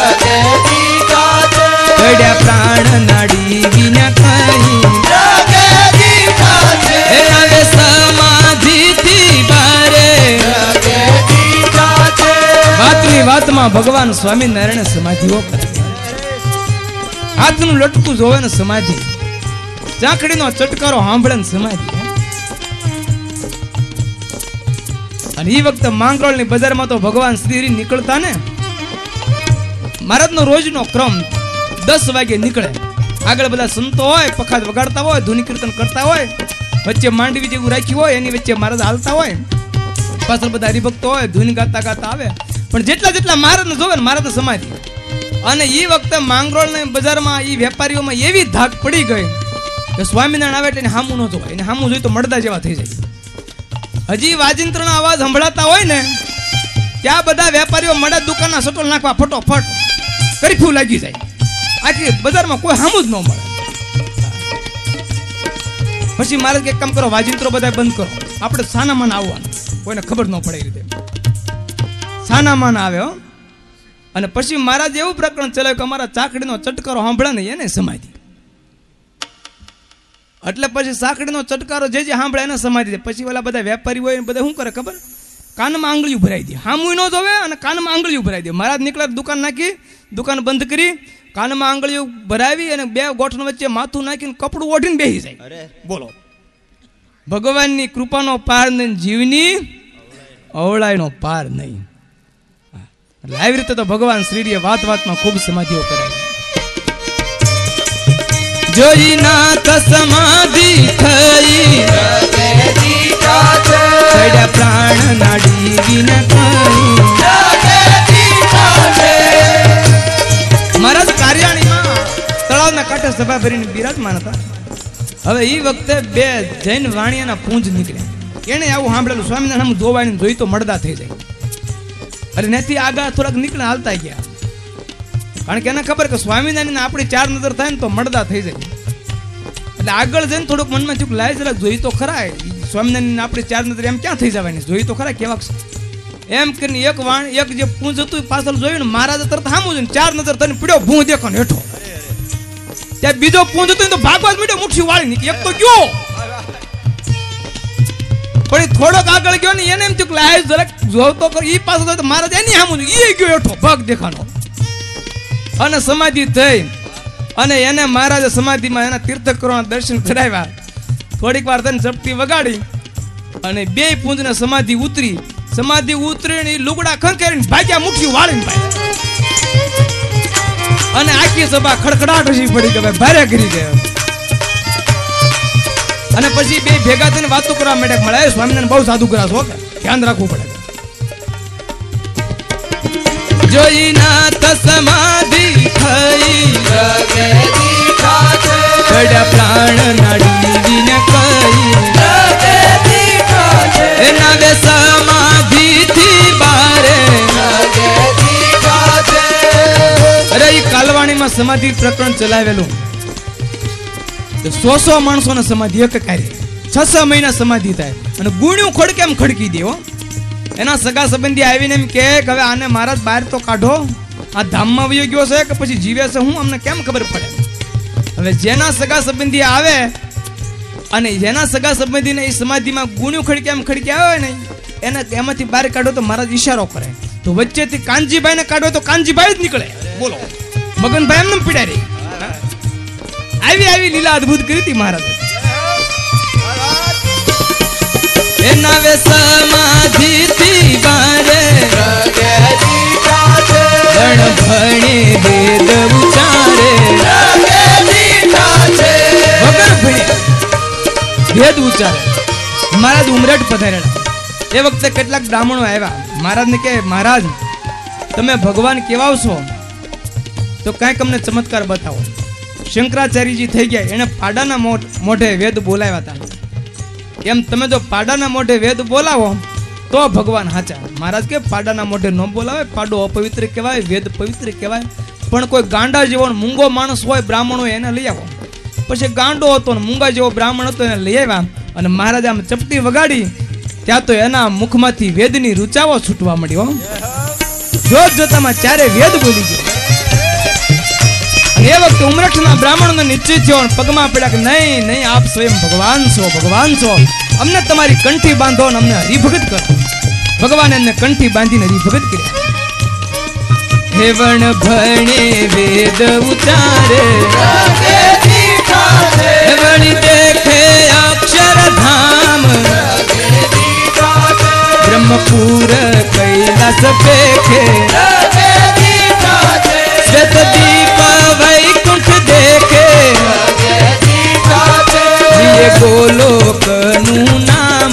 પડ્યા પ્રાણ નાડી વિના કઈ, હવે સમાધિ થી બારે. વાતની વાતમાં ભગવાન સ્વામિનારાયણ સમાધિઓ કરે. હાથનું લટકું જોવે ને સમાધિ, ચાકડીનો ચટકારો સાંભળે ને સમાધિ. અને એ વખતે માંગરોળની બજારમાં તો ભગવાન શ્રી નીકળતા ને, મહારાજનો રોજનો ક્રમ દસ વાગે નીકળે. આગળ બધા સંતો હોય, પખાત વગાડતા હોય, ધૂની કીર્તન કરતા હોય, વચ્ચે માંડવી જેવું રાખ્યું હોય, એની વચ્ચે મહારાજ હાલતા હોય, પાછળ બધા હરિભક્તો હોય, ધૂની ગાતા ગાતા આવે. પણ જેટલા જેટલા મહારાજને જોવે ને મહારાજને સમાધિ. અને એ વખતે માંગરોળની બજારમાં એ વેપારીઓમાં એવી ધાક પડી ગઈ કે સ્વામિનારાયણ આવે એટલે એને હામું ન જોવાય, એને હામું જોઈ તો મળદા જેવા થઈ જાય. હજી વાજિંત્રનો અવાજ સંભળાતા હોય ને ત્યાં બધા વેપારીઓ મળે દુકાનના સટોલ નાખવા ફટોફટ કરફ્યુ લાગી જાય. આખી બજારમાં કોઈ હામું જ ન મળે. પછી મારે એક કામ કરો, વાજિંત્રો બધા બંધ કરો, આપણે સાનામાન આવવાનું, કોઈને ખબર ન પડે એ રીતે સાનામાન આવે. અને પછી મહારાજ એવું પ્રકરણ ચલાવ્યું કે અમારા ચાકડીનો ચટકારો સાંભળે ને એને સમાધિ. એટલે પછી સાંકડીનો ચટકારો જે જે સાંભળે એને સમાધિ દે. પછી ઓલા બધા વેપારી હોય બધા શું કરે ખબર? કાનમાં આંગળીઓ ભરાઈ દે. હામું ન જોવે અને કાનમાં આંગળીઓ ભરાઈ દે. મહારાજ નીકળે દુકાન નાખી, દુકાન બંધ કરી, કાનમાં આંગળીઓ ભરાવી અને બે ગોઠણ વચ્ચે માથું નાખીને કપડું ઓઢીને બેસી જાય. બોલો, ભગવાનની કૃપાનો પાર નહીં, જીવની અવળાઈનો પાર નહીં. એટલે આવી રીતે તો ભગવાન શ્રીએ વાત વાતમાં ખૂબ સમાધિઓ કરાવી. જોઈ નાથ સમાધિ થઈ, પડ્યા પ્રાણ નાડી વિના કઈ. મહારાજ કાર્યાણીમાં તળાવના કાંઠે સભા ભરીને બિરાજમાન હતા. હવે એ વખતે બે જૈન વાણિયાના પૂંજ નીકળ્યા. એને આવું સાંભળેલું, સ્વામિનારાયણ જોવાની જોઈ તો મળદા થઈ જાય. અરે નથી આગળ થોડાક નીકળે હાલતા ગયા, કારણ કે એને ખબર કે સ્વામિનારાયણ આપણી ચાર નજર થાય ને તો મળદા થઈ જાય. એટલે આગળ જઈને થોડુંક મનમાં ચૂક લાય, જરાક જોઈ તો ખરા સ્વામિનારાયણ આપણી ચાર નજર એમ ક્યાં થઈ જવાની, જોઈ તો ખરા કેવા એમ કરીને એક વાણ એક જે પૂંજ હતું પાછળ જોયું ને મહારાજ તરત સામું જોઈને ચાર નજર થઈને પીડ્યો ભૂ દેખો ને હેઠો. ત્યાં બીજો પૂંજ હતો તો ભાગવા જ મીડ્યો, મુઠ્ઠી વાળી નીકળી. એક તો ગયો પણ થોડોક આગળ ગયો ને એને એમ થયું લાય જરાક જોતો કર, ઈ પાછો તો મહારાજ એની સામું ઈ ગયો હેઠો ભાગ દેખાનો. અને સમાધિ થઈ અને એને મહારાજે સમાધિમાં એના તીર્થકરોના દર્શન કરાવ્યા. થોડીક વાર થઈને ચપટી વગાડી અને બે પૂંજને સમાધિ ઉતરી. સમાધિ ઉતરીને લુગડા ખંખેરીને ભાગ્યા, મુઠ્ઠી વાળીને ભાઈ. અને આખી સભા ખડખડાટ હસી પડી કે ભાઈ ભારે કરી ગયો. અને પછી બે ભેગા થઈને વાતો કરવા માંડ્યા, મળે સ્વામિનારાયણ બહુ સાધુ કરા છો, ધ્યાન રાખવું પડે. જોઈ નાથ સમાધિ થઈ, પડ્યા પ્રાણ નાડી વિના કઈ. એના બે સમાધિ થી બારે. અરે એ કાલવાણીમાં સમાધિ પ્રકરણ ચલાવેલું. તો સો સો માણસોને સમાધિ એક કાર્ય, છ છ મહિના સમાધિ થાય અને ગુણ્યું ખડકે એમ ખડકી દે. એના સગા સંબંધી આવીને એમ કે હવે આને મહારાજ બહાર તો કાઢો, આ ધામમાં વયો ગયો છે કે પછી જીવે છે, હું અમને કેમ ખબર પડે. હવે જેના સગા સંબંધી આવે અને જેના સગા સંબંધીને એ સમાધિમાં ગુણ્યું ખડકે એમ ખડકી આવે ને એને એમાંથી બહાર કાઢો તો મહારાજ ઈશારો કરે, તો વચ્ચેથી કાનજીભાઈ ને કાઢો તો કાનજીભાઈ જ નીકળે. બોલો, મગનભાઈ એમને પીડા રહી. આવી આવી લીલા અદભુત કરી હતી મહારાજ. એના વે સમાધિ થી બારે ગણ ભણે વેદ ઉચારે, વગર ભણે વેદ ઉચારે. મહારાજ ઉમરેઠ પધારેલા. એ વખતે કેટલાક બ્રાહ્મણો આવ્યા મહારાજને કે મહારાજ તમે ભગવાન કેવા છો તો કાંઈક અમને ચમત્કાર બતાવો. શંકરાચાર્યજી થઈ ગયા, એને પાડાના મોઢે વેદ બોલાવ્યા હતા. એમ તમે જો પાડાના મોઢે વેદ બોલાવો તો ભગવાન હાચા. મહારાજ કે પાડાના મોઢે ન બોલાવે, પાડો અપવિત્ર કહેવાય, વેદ પવિત્ર કહેવાય. પણ કોઈ ગાંડા જેવો મૂંગો માણસ હોય બ્રાહ્મણ હોય એને લઈ આવો. પછી ગાંડો હતો ને મૂંગા જેવો બ્રાહ્મણ હતો એને લઈ આવ્યા અને મહારાજ આમ ચપટી વગાડી ત્યાં તો એના મુખમાંથી વેદની રૂચાવો છૂટવા મળ્યો. જોત જોતામાં ચારે વેદ બોલી ગયો. એ વખતે ઉમરઠના બ્રાહ્મણનો નિશ્ચય થયો, પગમાં પડ્યા કે નહીં નહીં, આપ સ્વયં ભગવાન છો, ભગવાન છો, અમને તમારી કંઠી બાંધો અને અમને હરિભગત કરો. ભગવાન એમને કંઠી બાંધીને હરિભગત કર્યા. હેવણ ભણે વેદ ઉચારે, હેવણી દેખે અક્ષરધામ, બ્રહ્મપુર કૈલાસ પેખે, શ્વેત દીપ વૈકુંઠ દેખે, પ્રિય ગોલોકનું નામ.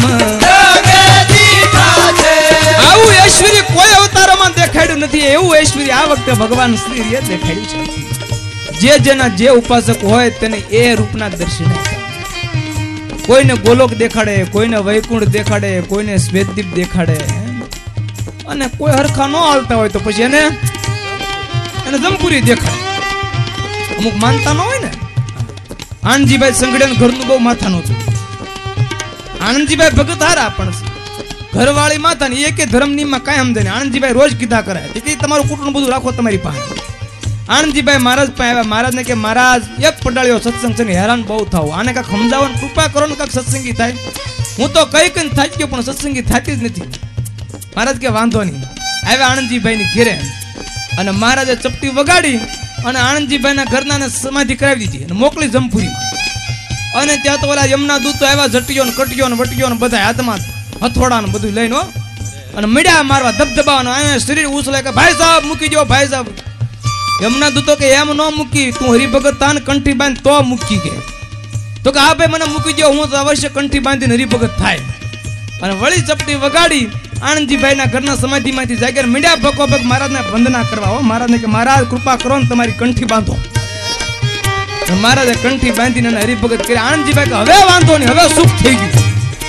આવું ઐશ્વર્ય કોઈ અવતારમાં દેખાડ્યું નથી. એવું ઐશ્વર્ય આ વખતે ભગવાન શ્રીએ દેખાડ્યું છે. જે જેના જે ઉપાસક હોય તેને એ રૂપના દર્શન. કોઈને ગોલોક દેખાડે, કોઈને વૈકુંઠ દેખાડે, કોઈને શ્વેતદીપ દેખાડે, અને કોઈ હરખા ન હાલતા હોય તો પછી એને એને જમપુરી દેખાડે. અમુક માનતા ન હોય ને. આનંદજીભાઈ સંઘડે ઘરનું બહુ માથાનું હતું. આનંદજીભાઈ ભગત હારા પણ ઘરવાળી માથા ને એકે ધર્મ નિયમમાં કાંઈ સમજે નહીં. આનંદજીભાઈ રોજ કીધા કરે કે તમારું કુટુંબ બધું રાખો તમારી પાસે. આનંદજીભાઈ મહારાજ પાસે આવ્યા. મહારાજને કે મહારાજ એક પડાળ્યો સત્સંગ છે ને હેરાન બહુ થાવ, આને કાંઈક સમજાવવાની કૃપા કરો ને કાંઈક સત્સંગી થાય. હું તો કઈ કઈ થાકી ગયો પણ સત્સંગી થતી જ નથી. મહારાજ કે વાંધો નહીં. આવ્યા આનંદજીભાઈ ની ઘેરે અને મહારાજે ચપટી વગાડી અને આનંદજીભાઈ ના ઘરના સમાધિ કરાવી દીધી અને મોકલી જમપુરીમાં. અને ત્યાં તો ઓલા યમના દૂતો આવ્યા, જટીયો ને કટીયો ને વટીયો ને બધા હાથમાં હથોડા ને બધું લઈને અને મીડા મારવા ધબધબાવાનો. અને શરીર ઉછળે કે ભાઈ સાહેબ મૂકી દો, ભાઈ સાહેબ. યમના દૂતો કે એમ ન મૂકી, તું હરિભગત તાન કંઠી બાંધ તો મૂકી. કે તો કે હા ભાઈ મને મૂકી દો, હું તો અવશ્ય કંઠી બાંધીને હરિભગત થાય. અને વળી ચપટી વગાડી આનંદજીભાઈ ના ઘરના સમાધિમાંથી જાગ્યા મીડા ભકો ભગ મહારાજને વંદના કરવા. હો મહારાજને કે મહારાજ કૃપા કરો ને તમારી કંઠી બાંધો. મહારાજે કંઠી બાંધીને હરિભગત કરી. આનંદજીભાઈ કે હવે વાંધો નહીં, હવે સુખ થઈ ગયું.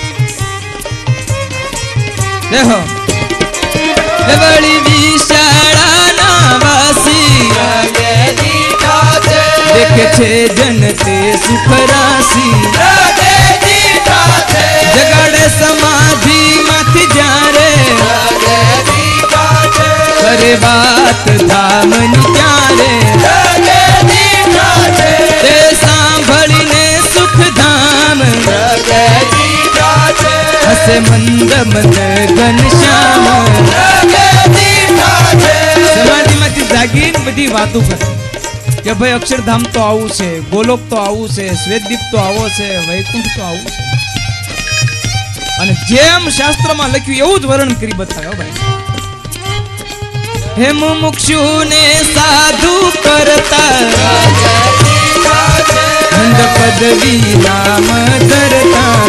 દેખો વળી વિશાળાના વાસી દેખે છે જન તે સુખ રાશી, જગાડે સમાધિ માંથી જ્યારે કરે વાત ધામની ત્યારે, તે સાંભળીને સુખ ધામ હસે મંદ મંદ ઘનશ્યામ. સમાધિમાંથી જાગીને બધી વાતો કરે કે ભાઈ અક્ષરધામ તો આવું છે, ગોલોક તો આવું છે, શ્વેતદીપ તો આવો છે, વૈકુંઠ તો આવું છે. અને જેમ શાસ્ત્રમાં લખ્યું એવું જ વર્ણન કરી બતાવ્યો. ભાઈ હે મુમુક્ષુ ને સાધુ કરતા, મંદ પદવી નામ ધરતા,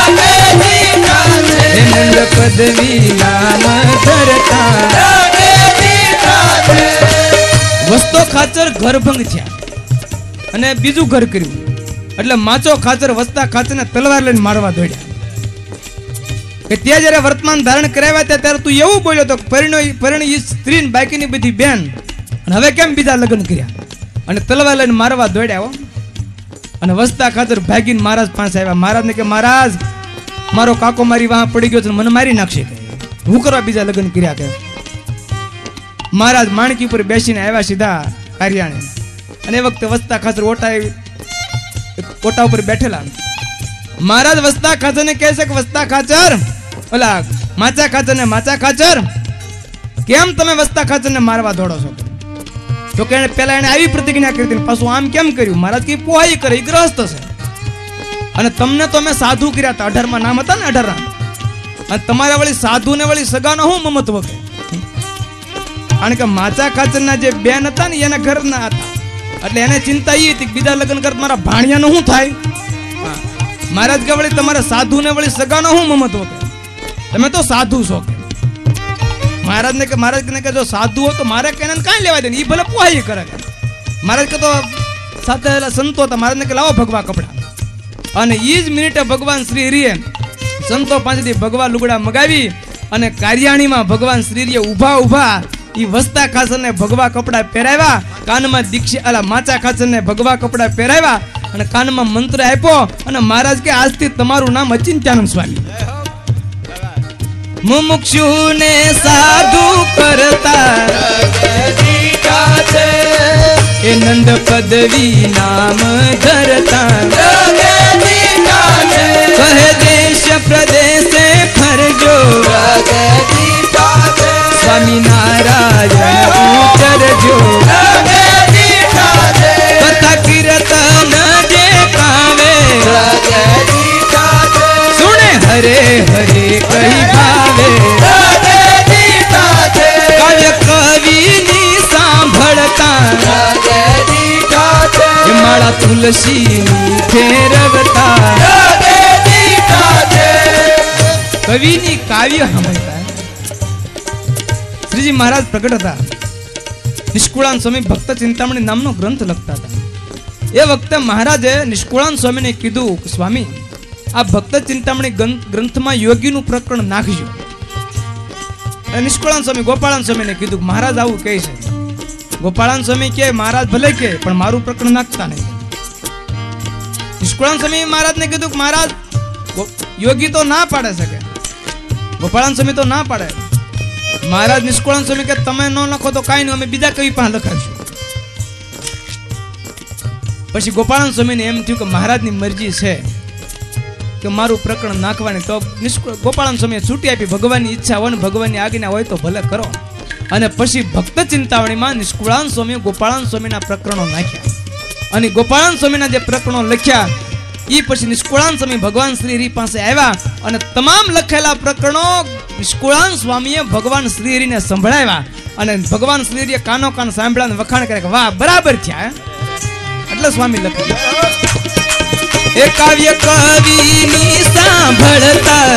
હે મંદ પદવી નામ ધરતા. વસ્તો ખાચર ઘર ભંગ થયા અને બીજું ઘર કર્યું. એટલે માચો ખાચર વસતા ખાચર ને તલવાર લઈને મારવા દોડ્યા. કે ત્યાં જયારે વર્તમાન ધારણ કરાવ્યા હતા ત્યારે તું એવું બોલ્યો તો પરિણય પરિણી સ્ત્રી બાકીની બધી બેન, અને હવે કેમ બીજા લગ્ન કર્યા અને તલવાર લઈને મારવા દોડ્યા. હો અને વસતા ખાતર ભાગીને મહારાજ પાસે આવ્યા. મહારાજને કે મહારાજ મારો કાકો મારી વાહ પડી ગયો છે, મને મારી નાખશે, હું કરવા બીજા લગ્ન કર્યા કે. મહારાજ માણકી ઉપર બેસીને આવ્યા સીધા કાર્યાણી, અને એ વખતે વસતા ખાતર ઓટા ઓટા ઉપર બેઠેલા. મહારાજ વસતા ખાચર ને કહે છે કે વસતા ખાચર, ઓલા માચા ખાચર ને માચા ખાચર, કેમ તમે વસતા ખાચર ને મારવા દોડો છો? તો કે પેલા એને આવી પ્રતિજ્ઞા કરી હતી, પાછું આમ કેમ કર્યું? મહારાજ કે પોહાઈ કરે, ગ્રસ્ત છે. અને તમને તો મેં સાધુ કર્યા હતા, અઢાર માં નામ હતા ને, અઢાર ના. અને તમારા વળી સાધુ ને વળી સગાનો શું મમત્વ કે? કારણ કે માચા ખાચર ના જે બેન હતા ને એના ઘર ના હતા, એટલે એને ચિંતા એ હતી બીજા લગ્ન કરતા મારા ભાણિયા નું શું થાય. મહારાજ કે વળી તમારે સાધુ ને વળી સગાનો શું મમત્વ કે? તમે તો સાધુ છો કે. મહારાજ ને કે મહારાજ ને કે જો સાધુ હો તો મારે કઈ કાંઈ લેવા દે, એ ભલે પોહાઈ કરે. મહારાજ કે તો સાથે સંતો હતા, મહારાજ ને કે લાવો ભગવા કપડા. અને એ જ મિનિટે ભગવાન શ્રી હરિએ સંતો પાસેથી ભગવા લુગડા મગાવી અને કાર્યાણીમાં ભગવાન શ્રી હરિએ ઉભા ઉભા એ વસતા ખાચર ને ભગવા કપડા પહેરાવ્યા, કાનમાં દીક્ષા અલા માચા ખાચર ને ભગવા કપડા પહેરાવ્યા અને કાનમાં મંત્ર આપ્યો. અને મહારાજ કે આજથી તમારું નામ અચિંત્યાનંદ સ્વામી. મુમુક્ષુ ને સાધુ કરતા એ નંદ પદવી નામ ધરતા, કહે દેશ પ્રદેશે ફરજો સ્વામી નારાયણ ઉતરજો, કથા કીર્તન જે કાવે સુણે હરે હરે કહી ભાવે, કાવ્ય કવિની સાંભળતા માળા તુલસીની ફેરવતા, કવિની કાવ્ય સાંભળતા. શ્રીજી મહારાજ પ્રગટ હતા. નિષ્કુળાન સ્વામી ભક્ત ચિંતામણી નામનો ગ્રંથ લખતા હતા. એ વખતે મહારાજે નિષ્કુળાન સ્વામીને કીધું કે સ્વામી આ ભક્ત ચિંતામણી ગ્રંથમાં યોગીનું પ્રકરણ નાખજો. નિષ્કુળાન સ્વામી ગોપાળાન સ્વામીને કીધું મહારાજ આવું કહે છે. ગોપાળાન સ્વામી કે મહારાજ ભલે કે પણ મારું પ્રકરણ નાખતા નહીં. નિષ્કુળાન સ્વામી મહારાજને કીધું કે મહારાજ યોગી તો ના પાડે શકે, ગોપાળાન સ્વામી તો ના પાડે. મહારાજ નિષ્કુળાન સ્વામી કે તમે ન લખો તો કાંઈ નહીં, અમે બીજા કવિ પાસે લખાવીશું. પછી ગોપાળાન સ્વામીને એમ થયું કે મહારાજની મરજી છે કે મારું પ્રકરણ નાખવાની. તો ગોપાળાન સ્વામીએ છૂટી આપી, ભગવાનની ઈચ્છા હોય ને ભગવાનની આજ્ઞા હોય તો ભલે કરો. અને પછી ભક્ત ચિંતામણીમાં નિષ્કુળાન સ્વામીએ ગોપાળાન સ્વામીના પ્રકરણો નાખ્યા. અને ગોપાળાન સ્વામીના જે પ્રકરણો લખ્યા એ પછી નિષ્કુળાન સ્વામી ભગવાન શ્રી હરિ પાસે આવ્યા અને તમામ લખેલા પ્રકરણો નિષ્કુળાન સ્વામીએ ભગવાન શ્રી હરિને સંભળાવ્યા. અને ભગવાન શ્રી હરિએ કાનો કાન સાંભળ્યા વખાણ કરે કે વાહ બરાબર થયા. એટલે સ્વામી લખ્યું એ કાવ્ય કવિની સાંભળતા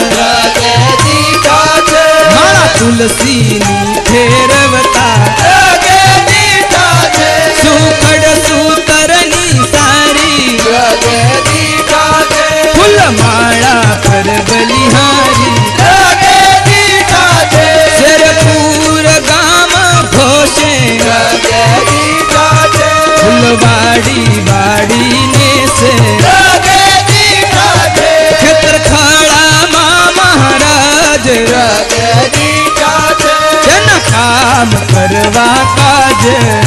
માળા તુલસીની ફેરવતા, સુખડ સૂતરની સારી ફૂલ માળા પર બલિહારી, શેરપુર ગામ ઘોષે ફૂલવાડી વાડી ને સે, ખેતર ખાડામાં મહારાજ તેના કામ કરવા કાજ.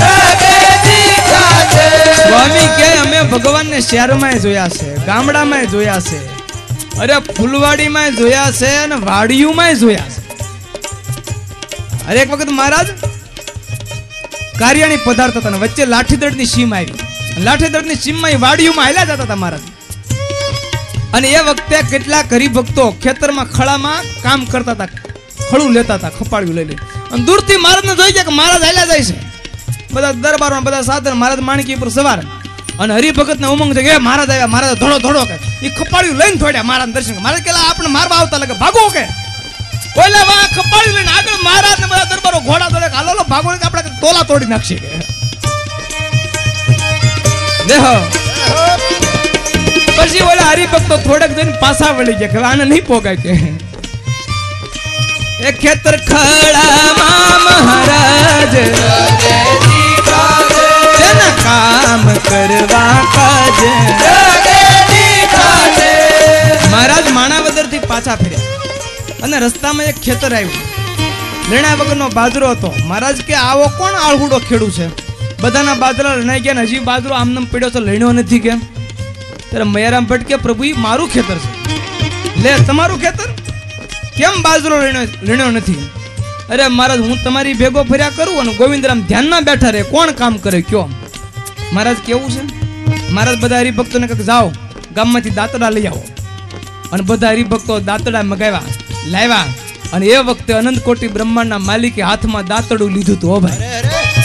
સ્વામી કે અમે ભગવાનને શહેરમાં જોયા છે, ગામડામાં જોયા છે, અરે ફૂલવાડીમાં જોયા છે અને વાડીઓમાં જોયા છે. અરે એક વખત મહારાજ કાર્યાણી પધારતા હતા, વચ્ચે લાઠીદળની સીમ આવી. લાઠીદળની સીમમાં વાડીઓમાં હાલ્યા જતા હતા મહારાજ. અને એ વખતે કેટલાક હરિભક્તો ખેતરમાં ખળામાં કામ કરતા હતા, ખળું લેતા હતા, ખપાળ્યું લઈ લઈ. અને દૂરથી મહારાજને જોઈ ગયા કે મહારાજ હાલ્યા જાય છે. બધા દરબારમાં બધા સાધન, મહારાજ માણકી પર સવાર. અને હરિભગતને ઉમંગ છે કે મહારાજ આવ્યા, મહારાજ ધોડો ધોડો કે એ ખપાળ્યું લઈને થોડ્યા મહારાજ દર્શન. મહારાજ કેલા આપણે મારવા આવતા લાગે ભાગો કે ઓલા વા ખપાળ્યું લઈને આગળ મહારાજ ને બધા દરબારો ઘોડા દોડે હાલો લો ભાગો કે આપણે તોલા તોડી નાખશે કે દેહો. પછી ઓલા હરિભક્તો થોડેક જઈને પાછા વળી ગયા કે આને નહીં પોગાય કે એ ખેતર ખડામાં મહારાજ તેના કામ કરવા કાજે મહારાજ માણાવદર થી પાછા ફર્યા અને રસ્તામાં એક ખેતર આવ્યું. લેણા વગરનો બાજરો હતો. મહારાજ કે આવો કોણ આળહુડો ખેડૂ છે? બધાના બાજરા લણાઈ ગયા, હજી બાજરો આમનામ પડ્યો છે, લણ્યો નથી કે. ત્યારે મયારામ ભટ્ટ કે પ્રભુ ઈ મારું ખેતર છે. લે તમારું ખેતર? કેમ બાજરો લણ્યો લણ્યો નથી? અરે મહારાજ હું તમારી ભેગો ફર્યા કરું અને ગોવિંદરામ ધ્યાનમાં બેઠા રહે, કોણ કામ કરે કયો? મહારાજ કેવું છે? મહારાજ બધા હરિભક્તોને કહે જાઓ ગામમાંથી દાંતડા લઈ આવો. અને બધા હરિભક્તો દાંતડા મગાવ્યા, લાવ્યા. અને એ વખતે અનંત કોટી બ્રહ્માંડના માલિકે હાથમાં દાંતડું લીધું હતું. હો ભાઈ,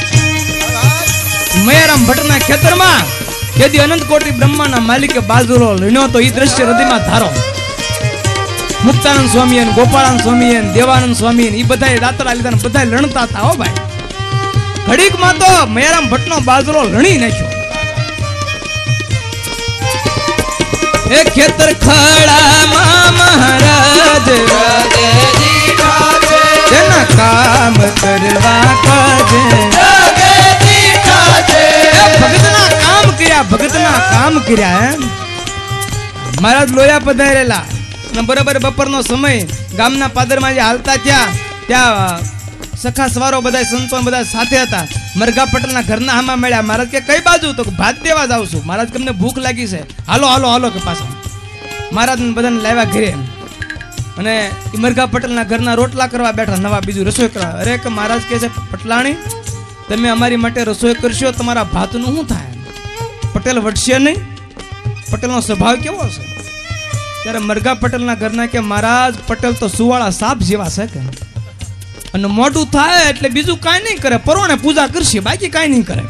મયારામ ભટ્ટના ખેતરમાં કેદી અનંત કોટી બ્રહ્માંડના માલિકે બાજરો લણ્યો તો એ દ્રશ્ય હૃદયમાં ધારો. મુક્તાનંદ સ્વામી અને ગોપાળાનંદ સ્વામી અને દેવાનંદ સ્વામી એ બધા દાંતડા લીધા ને બધા લણતા હતા. હો ભાઈ, ઘડીકમાં તો મયારામ ભટ્ટનો બાજરો લણી નાખ્યો. એ ખેતર ખડામાં મહારાજ જેના કામ કરવા કાજે ભગતના કામ કર્યા, ભગતના કામ કર્યા. મહારાજ લોયા પધારેલા અને બરાબર બપોરનો સમય ગામના પાદરમાં જે હાલતા ત્યાં ત્યાં સખા સવારો બધા સંતો બધા સાથે હતા. મરઘા પટેલના ઘરના હામાં મળ્યા. મહારાજ કે કઈ બાજુ? તો ભાત દેવા જાઉં છું. મહારાજ કે અમને ભૂખ લાગી છે, હાલો હાલો હાલો કે પાછા. મહારાજ બધાને લાવ્યા ઘરે અને મરઘા પટેલના ઘરના રોટલા કરવા બેઠા, નવા બીજું રસોઈ કરવા. અરે કે મહારાજ કે છે પટલાણી તમે અમારી માટે રસોઈ કરશો, તમારા ભાતનું શું થાય? પટેલ વટશે નહીં? પટેલનો સ્વભાવ કેવો છે? ત્યારે મરઘા પટેલના ઘરના કે મહારાજ પટેલ તો સુવાળા સાપ જેવા છે કે, અને મોટું થાય એટલે બીજું કાંઈ નહીં કરે, પરોણે પૂજા કરશે, બાકી કાંઈ નહીં કરે.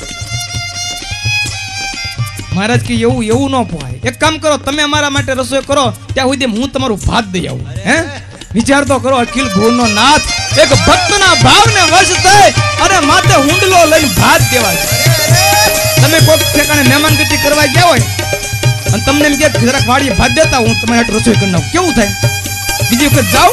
મહારાજ કે એવું એવું ન પોહાય. એક કામ કરો, તમે અમારા માટે રસોઈ કરો, ત્યાં સુધી હું તમારું ભાત દઈ આવું. હે વિચાર તો કરો, અખિલ ભુવનનો નાથ એક ભક્તના ભાવને વશ થઈ અને માથે હુંડલો લઈને ભાત દેવા છે. તમે કોઈક ઠેકાણે મહેમાનગતિ કરવા ગયા હોય અને તમને એમ કે જરાક વાડીએ ભાત દેતા, હું તમારી હાટુ રસોઈ કરી નાખું, કેવું થાય? બીજી વખત જાઓ.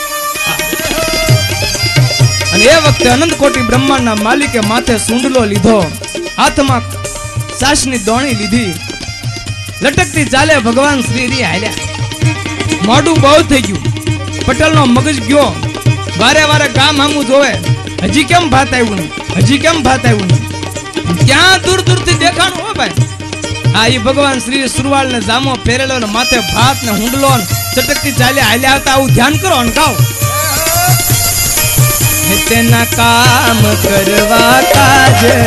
અને એ વખતે અનંત કોટી બ્રહ્માંડના માલિકે માથે સુંડલો લીધો, હાથમાં સાસની દોણી લીધી, લટકતી ચાલે ભગવાન શ્રી રી હાલ્યા. મોઢું બહુ થઈ ગયું, પટેલનો મગજ ગયો, વારે વારે ગામ હામું જોવે, હજી કેમ ભાત આવ્યું નહીં, હજી કેમ ભાત આવ્યું નહીં. ક્યાં દૂર દૂરથી દેખાણું. હો ભાઈ, આ એ ભગવાન શ્રી સુરવાળ ને જામો પહેરેલો ને માથે ભાત ને હુંડલો ને ચટકતી ચાલે હાલ્યા હતા. આવું ધ્યાન કરો અને ગાઓ. તેના કામ કરવા કાજે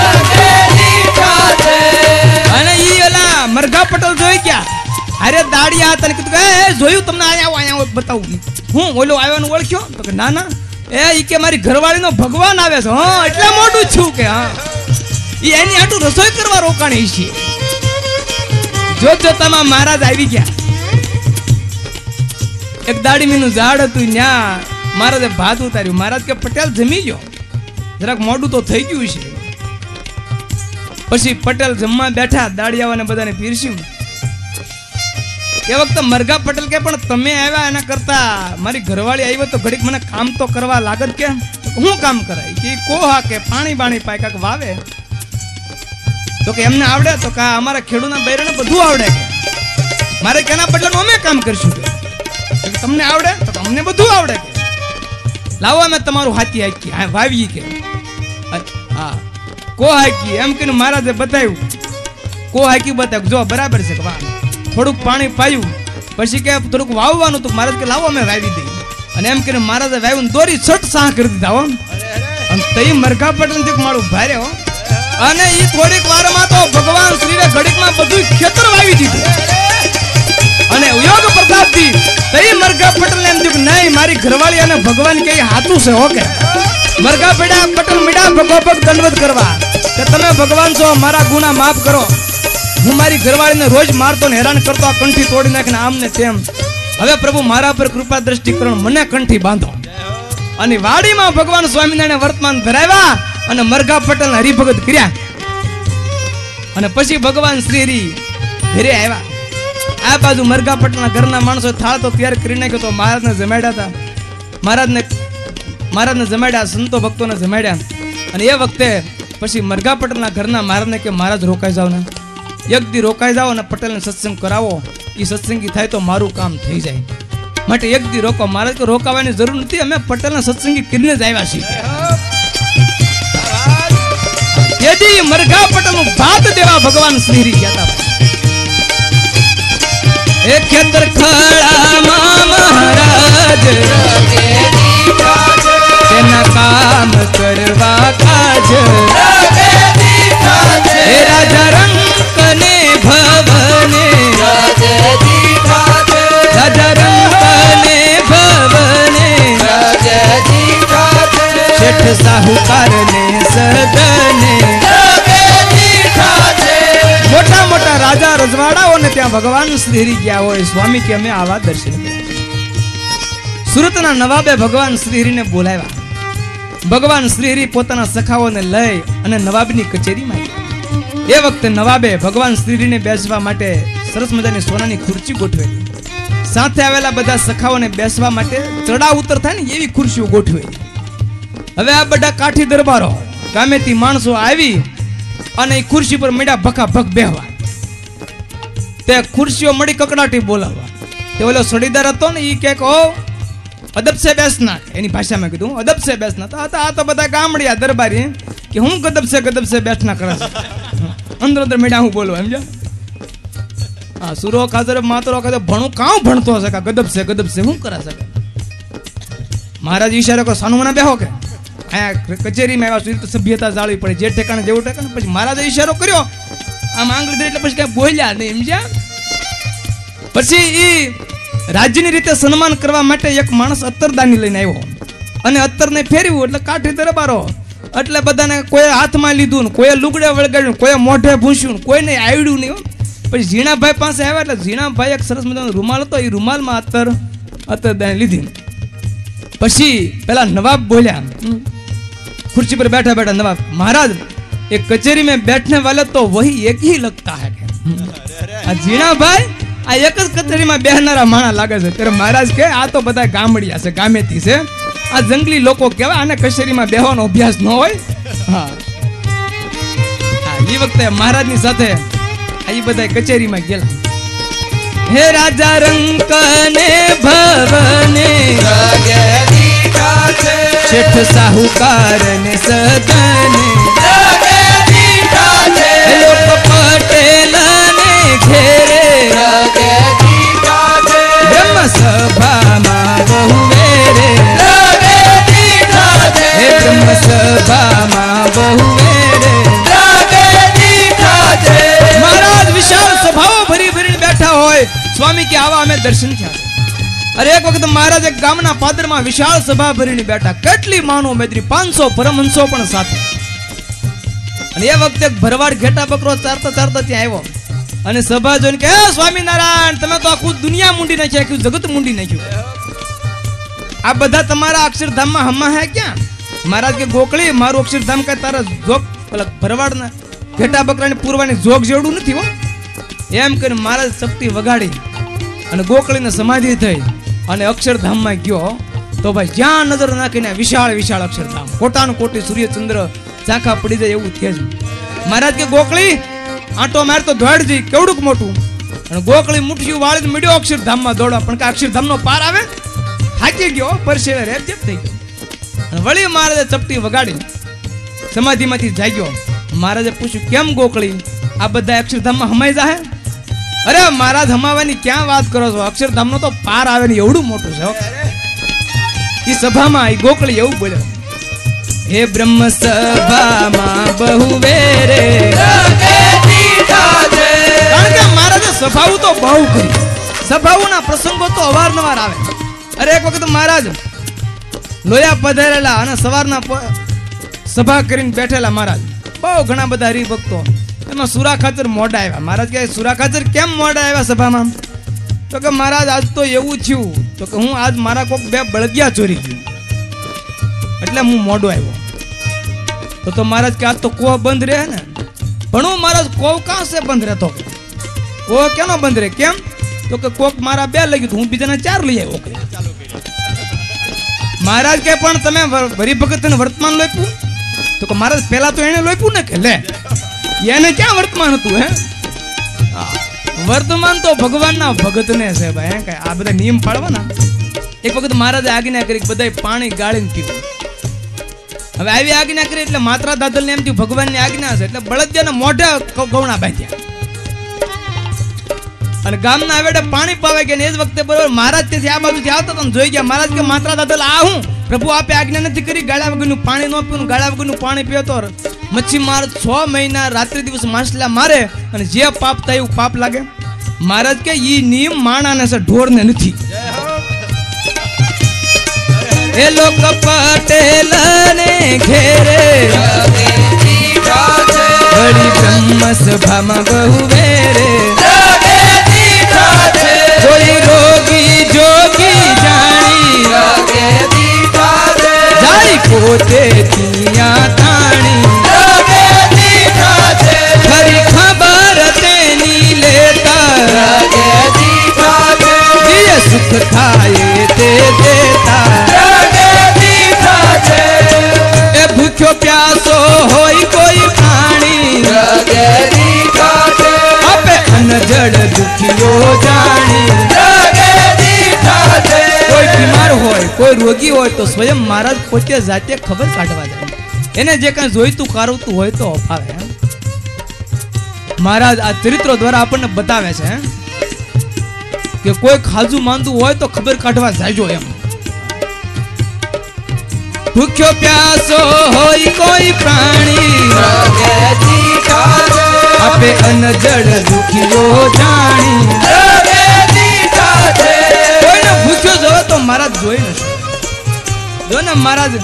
અને ઈ ઓલા મરઘા પટેલ જોઈ ગયા, અરે દાડિયા હતા ને કીધું એ જોયું તમને, આયા આયા બતાવું. હું ઓલો આવ્યો ને ઓળખ્યો? તો કે ના ના, એ ઈ કે મારી ઘરવાળીનો ભગવાન આવે છે. હા એટલે મોટું છું કે હા ઈ એની હાટું રસોઈ કરવા રોકાણી છે. જોત જોતામાં મહારાજ આવી ગયા. એક દાડીમીનું ઝાડ હતું, ન્યા મહારાજે ભાત ઉતાર્યું. મહારાજ કે પટેલ જમી ગયો, જરાક મોડું તો થઈ ગયું છે. પછી પટેલ જમવા બેઠા, દાડિયાવાને બધાને પીરસ્યું. એ વખતે મરઘા પટેલ કે પણ તમે આવ્યા એના કરતા મારી ઘરવાળી આવી તો ઘડીક મને કામ તો કરવા લાગત કે. હું કામ કરાય કે કોહા કે પાણી બાણી પાય કાક વાવે. તો કે એમને આવડે? તો કે અમારા ખેડૂતના બૈરાને બધું આવડે કે મારે કેના બદલાનું અમે કામ કરશું કે. તમને આવડે? તો અમને બધું આવડે કે. લાવો અમે તમારું હાથી હાકી વાવીએ કે. હા કો હાકી એમ કે મહારાજે બતાવ્યું, કો હાકી બતાવ્યું. જો બરાબર છે કે વાહ, થોડુંક પાણી પાયું પછી કે થોડુંક વાવવાનું હતું. મહારાજ કે લાવો અમે વાવી દઈએ. અને એમ કરીને મહારાજે વાવ્યું, દોરી છટ સાહ કરી દીધા. હો અને તઈ મરઘા પટેલ મારું ભારે. હો અને ઈ થોડીક વારમાં તો ભગવાન શ્રીને ઘડીકમાં બધું ખેતર વાવી દીધું. અને યોગ પ્રતાપથી તઈ મરઘા પટેલ એમ થયું કે નહીં, મારી ઘરવાળી અને ભગવાન કે હાથું છે. હો કે મરઘા પેડા પટેલ મીડા ભગોભગ દંડવત કરવા કે તમે ભગવાન છો, મારા ગુના માફ કરો. હું મારી ઘરવાળીને રોજ મારતો ને હેરાન કરતો, આ કંઠી તોડી નાખીને આમ ને તેમ. હવે પ્રભુ મારા પર કૃપા દ્રષ્ટિ કરો, મને કંઠી બાંધો. અને વાડીમાં ભગવાન સ્વામિનારાયણ વર્તમાન ધરાવ્યા અને મરઘા પટેલ હરિભગત કર્યા. અને પછી ભગવાન શ્રી હરિ ઘરે આવ્યા. આ બાજુ મરઘા પટેલના ઘરના માણસો થાળ તો તૈયાર કરી નાખ્યો તો મહારાજને જમાડ્યા હતા. મહારાજને મહારાજને જમાડ્યા, સંતો ભક્તોને જમાડ્યા. અને એ વખતે પછી મરઘા પટેલના ઘરના મહારાજને કે મહારાજ રોકાઈ જાવ ને, એક દી રોકાઈ જાઓ અને પટેલને સત્સંગ કરાવો, એ સત્સંગી થાય તો મારું કામ થઈ જાય, માટે એક દી રોકો. મહારાજ કે રોકાવાની જરૂર નથી, અમે પટેલના સત્સંગી કરીને જ આવ્યા છીએ. તેથી મરઘા પટેલનું ભાત દેવા ભગવાન શ્રી ગયા હતા. એ ખેતર ખળામાં મહારાજ તેના કામ કરવા કાજ, એ રાજા રંક ને ભવને, રાજા રંક ને ભવને, શેઠ સાહુકાર ને સદને, મોટા મોટા રાજા રજવાડાઓ ને ત્યાં ભગવાન શ્રી ગયા હોય. સ્વામી કે અમે આવા દર્શન કર્યા. સુરતના નવાબે ભગવાન શ્રીને બોલાવ્યા. ભગવાન શ્રી પોતાના સખાઓને લઈ અને નવાબની કચેરીમાં ગયા. એ વખતે નવાબે ભગવાન શ્રીને બેસવા માટે સરસ મજાની સોનાની ખુરશી ગોઠવેલી, સાથે આવેલા બધા સખાઓને બેસવા માટે ચડાવ ઉતર થાય ને એવી ખુરશીઓ ગોઠવેલી. હવે આ બધા કાઠી દરબારો ગામેથી માણસો આવી અને એ ખુરશી પર મેડા ભખા ભખ બેહવા. તે ખુરશીઓ મળી કકડાટી બોલાવવા. તે ઓલો સડીદાર હતો ને એ કે ઓ અદબ સે બેસના, એની ભાષામાં કીધું અદબ સે બેસના. તો આ તો બધા ગામડિયા દરબારી કે હું ગદબ સે ગદબ સે બેઠના કરે છે, અંદર અંદર મેડા હું બોલો સમજો. હા સુરો ખાતર માતરો ખાતર ભણું કાં ભણતો હશે કે ગદબ સે ગદબ સે હું કરે છે. મહારાજ ઈશારો કો સાનું મને બેહો કે અહીંયા કચેરીમાં આવ્યા છું, સભ્યતા જાળવી પડે, જે ઠેકાણે જેવું ઠેકાણે. પછી મહારાજે ઈશારો કર્યો, આમ આંગળી ધરી એટલે પછી કઈ બોલ્યા નહીં સમજ્યા. પછી ઈ રાજ્યની રીતે સન્માન કરવા માટે એક માણસ અત્તરદાની લઈને આવ્યો અને અત્તરને ફેરવ્યું એટલે કાઠી દરબારો એટલે બધાને કોઈ હાથમાં લીધું, કોઈ લુગડે વળગાડ્યું, કોઈ મોઢે ભૂસ્યું, કોઈને આવડ્યું નહીં. પછી ઝીણાભાઈ પાસે આવ્યા એટલે ઝીણાભાઈ એક સરસ મજાનો રૂમાલ હતો, એ રૂમાલમાં અત્તર અત્તરદાની લીધી. પછી પેલા નવાબ બોલ્યા, कुर्सी पर बैठा बैठा नवाब, महाराज एक कचेरी में बैठने वाले तो वही एक ही लगता है. जीना भाई आ एक ज कचेरी में बेहनारा माणा लागे छे. तेरे महाराज के आ तो बधा गामडिया छे, गामेती छे, आ जंगली लोको कहेवाय, आने कचेरी में बेहવાનો અભ્યાસ ન હોય. હા હા ઈ વખતે મહારાજ ની સાથે આ ઈ બધા કચેરી માં ગયેલા. હે રાજા રંક ને ભવને શેઠ સાહુકાર ને સદને, લોક પટેલ ને ઘેરે બ્રહ્મ સભામાં બહુ વેરે, હે બ્રહ્મ સભામાં બહુ વેરે. મહારાજ વિશાળ સભાઓ ભરી ભરીને બેઠા હોય. સ્વામી કે આવા અમે દર્શન થયા. અરે એક વખત મહારાજ એક ગામના પાદરમાં વિશાળ સભા ભરીને બેઠા, કેટલી માનો મેદરી, પાંચસો પરમહંસો પણ સાથે. અને એ વખતે ભરવાડ ઘેટા બકરો ચારતા ચારતા ત્યાં આવ્યો અને સભા જોઈને કે સ્વામિનારાયણ તમે તો આખું દુનિયા મૂંડી નાખ્યું, આખું જગત મૂંડી નાખ્યું, આ બધા તમારા અક્ષરધામમાં હમા હે ક્યાં? મહારાજ કે ગોકળી મારું અક્ષરધામ કઈ તારા જોગ પેલા ભરવાડના ઘેટા બકરાની પૂરવાની જોગ જેવડું નથી હો. એમ કરીને મહારાજ શક્તિ વગાડી અને ગોકળીને સમાધિ થઈ અને અક્ષરધામમાં ગયો. તો ભાઈ જ્યાં નજર નાખીને વિશાળ વિશાળ અક્ષરધામ, કોટાનું કોટી સૂર્યચંદ્ર ઝાંખા પડી જાય એવું તેજ. મહારાજ કે ગોકળી આંટો માર તો દોડજી, કેવડુંક મોટું. અને ગોકળી મુઠ્ઠીઓ વાળી મળ્યો અક્ષરધામમાં દોડવા, પણ કે અક્ષરધામનો પાર આવે, થાકી ગયો, પરસેવે રેબજેબ થઈ ગયો. અને વળી મહારાજે ચપટી વગાડી સમાધિમાંથી જાગ્યો. મહારાજે પૂછ્યું કેમ ગોકળી આ બધા અક્ષરધામમાં હમાઈ જાહે? અરે મહારાજ હમાવાની ક્યાં વાત કરો છો, અક્ષરધામનો તો પાર આવે ને એવડું મોટું છે. એ સભામાં એ ગોકળી એવું બોલ્યો, હે બ્રહ્મ સભામાં બહુ વેરે, કારણ કે મહારાજે સભાઓ તો બહુ કરી, સભાઓના પ્રસંગો તો અવારનવાર આવે. અરે એક વખત મહારાજ લોયા પધારેલા અને સવારના સભા કરીને બેઠેલા મહારાજ, બહુ ઘણા બધા હરિભક્તો, એમાં સુરા ખાચર મોડા આવ્યા. મહારાજ કહે સુરા ખાચર કેમ મોડા આવ્યા સભામાં? તો કે મહારાજ આજ તો એવું થયું, તો કે હું આજ મારા કોક બે બળગિયા ચોરી ગયું એટલે હું મોડો આવ્યો. તો તો મહારાજ કે આજ તો કોહ બંધ રહે ને. પણ હું મહારાજ કોહ કાં છે બંધ રહેતો? કોહ કેનો બંધ રહે? કેમ? તો કે કોક મારા બે લઈ ગયું, હું બીજાના ચાર લઈ આવ્યો. મહારાજ કે પણ તમે હરિભગત વર્તમાન લખ્યું? તો કે મહારાજ પેલા તો એને લોપ્યું ને કે લે એને ક્યાં વર્તમાન હતું હે વર્તમાન તો ભગવાનના ભગતને છે ભાઈ કઈ આ બધા નિયમ પાળવાના. એક વખત મહારાજે આજ્ઞા કરી બધા પાણી ગાળીને પીવું. હવે આવી આજ્ઞા કરી એટલે માત્રા દાદલ ને એમ થયું ભગવાનની આજ્ઞા છે એટલે બળદિયાના મોઢા ગૌણા બાંધ્યા અને ગામના આવેડે પાણી પાવે કે એ જ વખતે બરોબર મહારાજ ત્યાંથી આ બાજુથી આવતા હતા જોઈ ગયા. મહારાજ કે માત્રા દાદલ આ હું પ્રભુ આપે આજ્ઞા નથી કરી ગાળા વગરનું પાણી ન પીવું ગાળા વગરનું પાણી પીતો મચ્છી માર છ મહિના રાત્રિ દિવસ માછલા મારે અને જે પાપ થાય એવું પાપ લાગે. મહારાજ કે ઈ નિયમ માણાને છે ઢોરને નથી. એ લોક પટેલ ને ઘેરે બડી બ્રહ્મ સભામાં બહુ વેરે કોઈ રોગી જોગી જાણી જાય પોતે તિયા તાણી ખરી ખબર તેની લેતા જે સુખ થાય તે દેતા એ ભૂખ્યો પ્યાસો હોય કોઈ પ્રાણી આપે અનજડ દુખીઓ જાણી કોઈ બીમાર હોય કોઈ રોગી હોય તો સ્વયં મહારાજ પોતે જાતે ખબર કાઢવા જાય એને જે કઈ જોઈતું કારવતું હોય તો અપાવે. મહારાજ આ ચરિત્રો દ્વારા આપણને બતાવે છે કે કોઈ ખાજુ માંદું હોય તો ખબર કાઢવા જાયજો એમ. ભૂખ્યો પ્યાસો હોય કોઈ પ્રાણી આપે અનજડ દુખીઓ જાણી કોઈને ભૂખ્યો જોવે તો મહારાજ જોઈ નથી. જો ને મહારાજ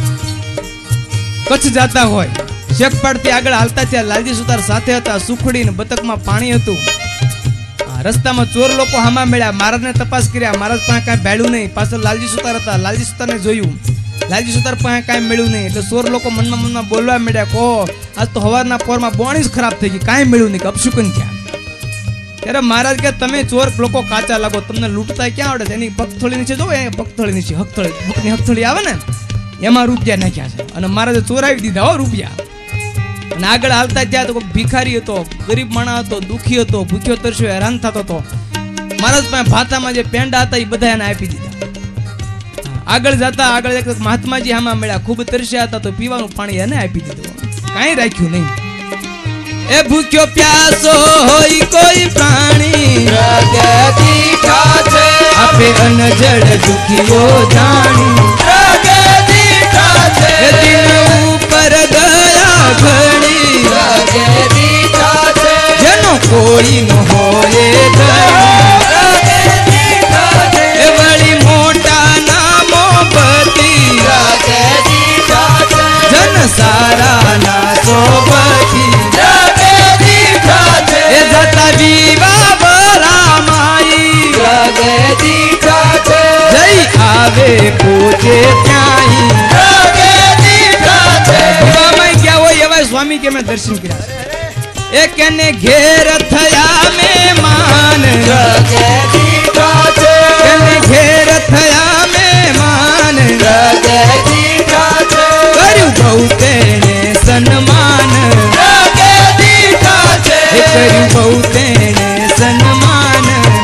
કચ્છ જાતા હોય શેખપાડ થી આગળ હાલતા ત્યાં લાલજી સુતાર સાથે હતા. સુખડી ને બતકમાં પાણી હતું. રસ્તામાં ચોર લોકો હામા મળ્યા. મહારાજને તપાસ કર્યા. મહારાજ પાસે કાંઈ ભેળ્યું નહીં. પાછળ લાલજી સુતાર હતા. લાલજી સુતારને જોયું. લાલજી સુતાર પાસે કાંઈ મળ્યું નહીં એટલે ચોર લોકો મનમાં મનમાં બોલવા મળ્યા કહો આજ તો હવારના પોરમાં બોણી જ ખરાબ થઈ ગઈ કાંઈ મળ્યું નહીં કે અપશુકન થયા. ત્યારે મહારાજ કે તમે ચોર લોકો કાચા લાગો તમને લૂંટતા ક્યાં આવડે છે. એની પગથોળી નીચે જો એ પગથોળી નીચે હકથોળી બુકની હકથોળી આવે ને એમાં રૂપિયા નાખ્યા છે અને મહારાજે ચોરાવી દીધા હો રૂપિયા. અને આગળ હાલતા ત્યાં તો ભિખારી હતો ગરીબ માણસ હતો દુખી હતો ભૂખ્યો તરસ્યો હેરાન થતો હતો. મહારાજ પાસે ભાતામાં જે પેંડા હતા એ બધા એને આપી દીધા. આગળ જતા આગળ એક મહાત્માજી આમાં મળ્યા ખૂબ તરસ્યા હતા તો પીવાનું પાણી એને આપી દીધું કાંઈ રાખ્યું નહીં. એ ભૂખ્યો પ્યાસો હોય કોઈ પ્રાણી આપે અનજડ દુખીઓ જાણી દિન ઉપર ગયા ઘણી જેનો કોઈ ન હોય એ વળી મોટા નામો બતી જન સારા ના સોબતી એ જતા વિવા બરામાઈ જય આવે પોતે ત્યાં ગયા હોય એવા સ્વામી કે મેં દર્શન કર્યા એ કેને ઘેર થયા મહેમાન કેને ઘેર થયા મહેમાન કર્યું બહુ તેને સન્માન કર્યું બહુ તેને સન્માન.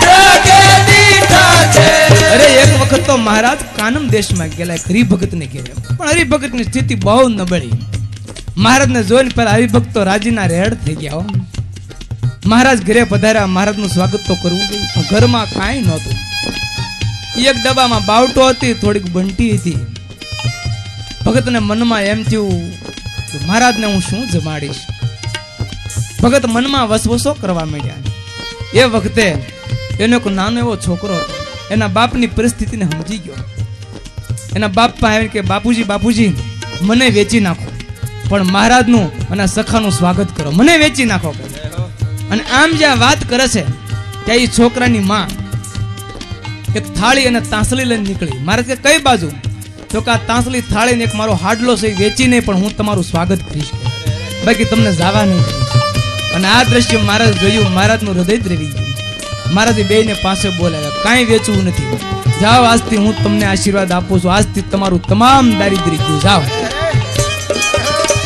અરે એક વખત તો મહારાજ કાનમ દેશમાં ગયેલા હરિભગત ને ઘેરે પણ હરિભગત ની સ્થિતિ બહુ નબળી. મહારાજ ને જોઈને પેલા હરિભક્ત તો રાજીના રેડ થઈ ગયા. મહારાજ ઘરે પધાર્યા. મહારાજ નું સ્વાગત તો કરવું જોઈએ પણ ઘરમાં કાંઈ નહોતું. એક ડબ્બામાં બાવટો હતી થોડીક બંટી હતી. ભગત ને મનમાં એમ થયું કે મહારાજ ને હું શું જમાડીશ. ભગત મનમાં વસવસો કરવા માંડ્યા. એ વખતે એનો એક નાનો એવો છોકરો હતો. એના બાપની પરિસ્થિતિને સમજી ગયો. એના બાપ પાસે કે બાપુજી બાપુજી મને વેચી નાખો પણ મહારાજનું અને સખાનું સ્વાગત કરો મને વેચી નાખો. અને આમ જ્યાં વાત કરે છે ત્યાં એ છોકરાની માં એક થાળી અને તાંસલી લઈને નીકળી. મહારાજ કે કઈ બાજુ તો કે આ તાંસલી થાળી ને એક મારો હાડલો છે વેચી નહીં પણ હું તમારું સ્વાગત કરીશ બાકી તમને જવા નહીં. અને આ દ્રશ્ય મહારાજ જોયું. મહારાજનું હૃદય દ્રવી ગયું. મહારાજે બેયને પાસે બોલાવ્યા કાંઈ વેચવું નથી જાઓ આજથી હું તમને આશીર્વાદ આપું છું આજથી તમારું તમામ દારિદ્ર્ય ગયું જાઓ.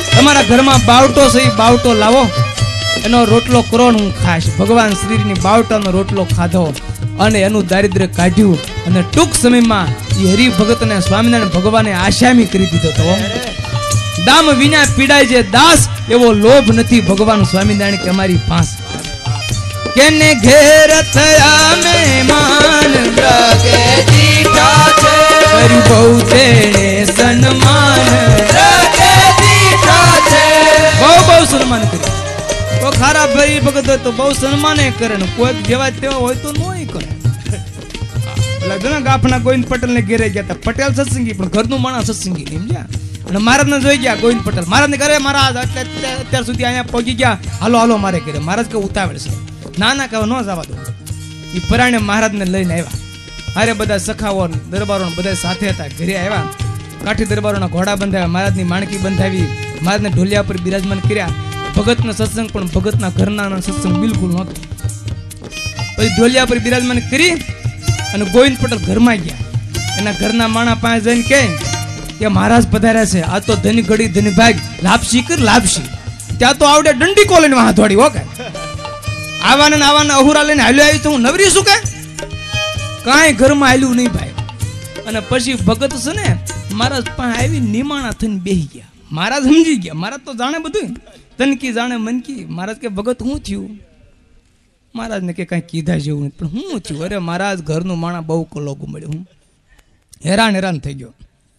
તમારા ઘરમાં બાવટો છે એ બાવટો લાવો, એનો રોટલો કરો ને હું ખાઈશ. ભગવાન શ્રીની બાવટાનો રોટલો ખાધો અને એનું દારિદ્ર્ય કાઢ્યું અને ટૂંક સમયમાં એ હરિભગતને સ્વામિનારાયણ ભગવાને આશામી કરી દીધો હતો. દામ વિના પીડાય જે દાસ, એવો લોભ નથી ભગવાન સ્વામિનારાયણ કે અમારી પાસે. કેને ઘેર થયા મહેમાન પ્રગે દીઠા છે, કરી બહુ તેને સન્માન, પ્રગે દીઠા છે. બહુ બહુ સન્માન કર્યું. તો ખારા ભાઈ ભગત હોય તો બહુ સન્માને કરે ને કોઈ જેવા તેવા હોય તો નોય કરે. એટલે ગાફના ગોવિંદ પટેલ ને ઘેરે ગયા હતા. પટેલ સત્સંગી પણ ઘરનું માણસ સત્સંગી સમજ્યા. અને મહારાજ ને જોઈ ગયા ગોવિંદ પટેલ. મહારાજ ને કરે મહારાજ અત્યાર સુધી અહીંયા પહોંચી ગયા, હાલો હાલો મારે કરે. મહારાજ કે ઉતાવળ છે, ના ના કહો ન જવા દો. એ પરાણે મહારાજ ને લઈને આવ્યા. અરે બધા સખાઓ દરબારો બધા સાથે હતા. ઘરે આવ્યા, કાઠી દરબારોના ઘોડા બંધાવ્યા, મહારાજની માણકી બંધાવી, મહારાજને ઢોલિયા પર બિરાજમાન કર્યા. ભગતનો સત્સંગ પણ ભગતના ઘરના સત્સંગ બિલકુલ નહોતો. પછી ઢોલિયા પર બિરાજમાન કરી અને ગોવિંદ પટેલ ઘરમાં ગયા. એના ઘરના માણા પાસે જઈને કહે કે મહારાજ પધાર્યા છે, આ તો ધની ઘડી ધની ભાગ લાપસી કર લાપસી. ત્યાં તો આવડે દંડી કો લઈને વાહ દોડી. ઓકે આવાને આવાને અહુરા લઈને હાલ્યો આવી તો હું નવરી શું કે કાંઈ ઘરમાં હાલ્યું નહીં ભાઈ. અને પછી ભગત છે ને મહારાજ પાસે આવી નિમાણા થઈને બેસી ગયા. મહારાજ સમજી ગયા, મહારાજ તો જાણે બધું, તનકી જાણે મનકી. મહારાજ કે ભગત શું થયું? મહારાજ ને કે કઈ કીધા જેવું નથી, પણ શું થયું? અરે મહારાજ ઘરનું માણા બહુ કલોગું મળ્યું, હું હેરાન હેરાન થઈ ગયો.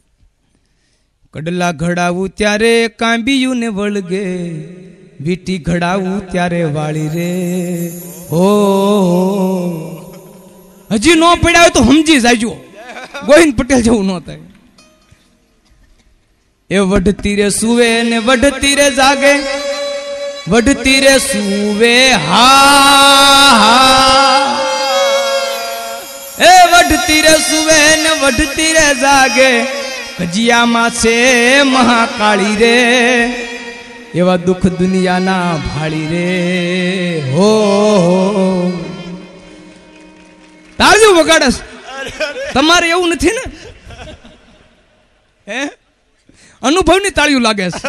કડલા ઘડાવું ત્યારે કાંબિયું ને વળગે, વીટી ઘડાવું ત્યારે વાળી રે. હો હજી નો પડ્યા હોય તો સમજી જાજો, ગોવિંદ પટેલ જેવું ન થાય. એ વઢતી રે સુવે ને વઢતી રે જાગે, વઢતી રે સુવે હા હા. એ વઢતી રે સુવે ને વઢતી રે જાગે, કજિયામાં છે મહાકાળી રે. એવા દુઃખ દુનિયાના ભાળી રે. હો તાળીઓ વગાડસ. તમારે એવું નથી ને? હે અનુભવની તાળીઓ લાગે છે.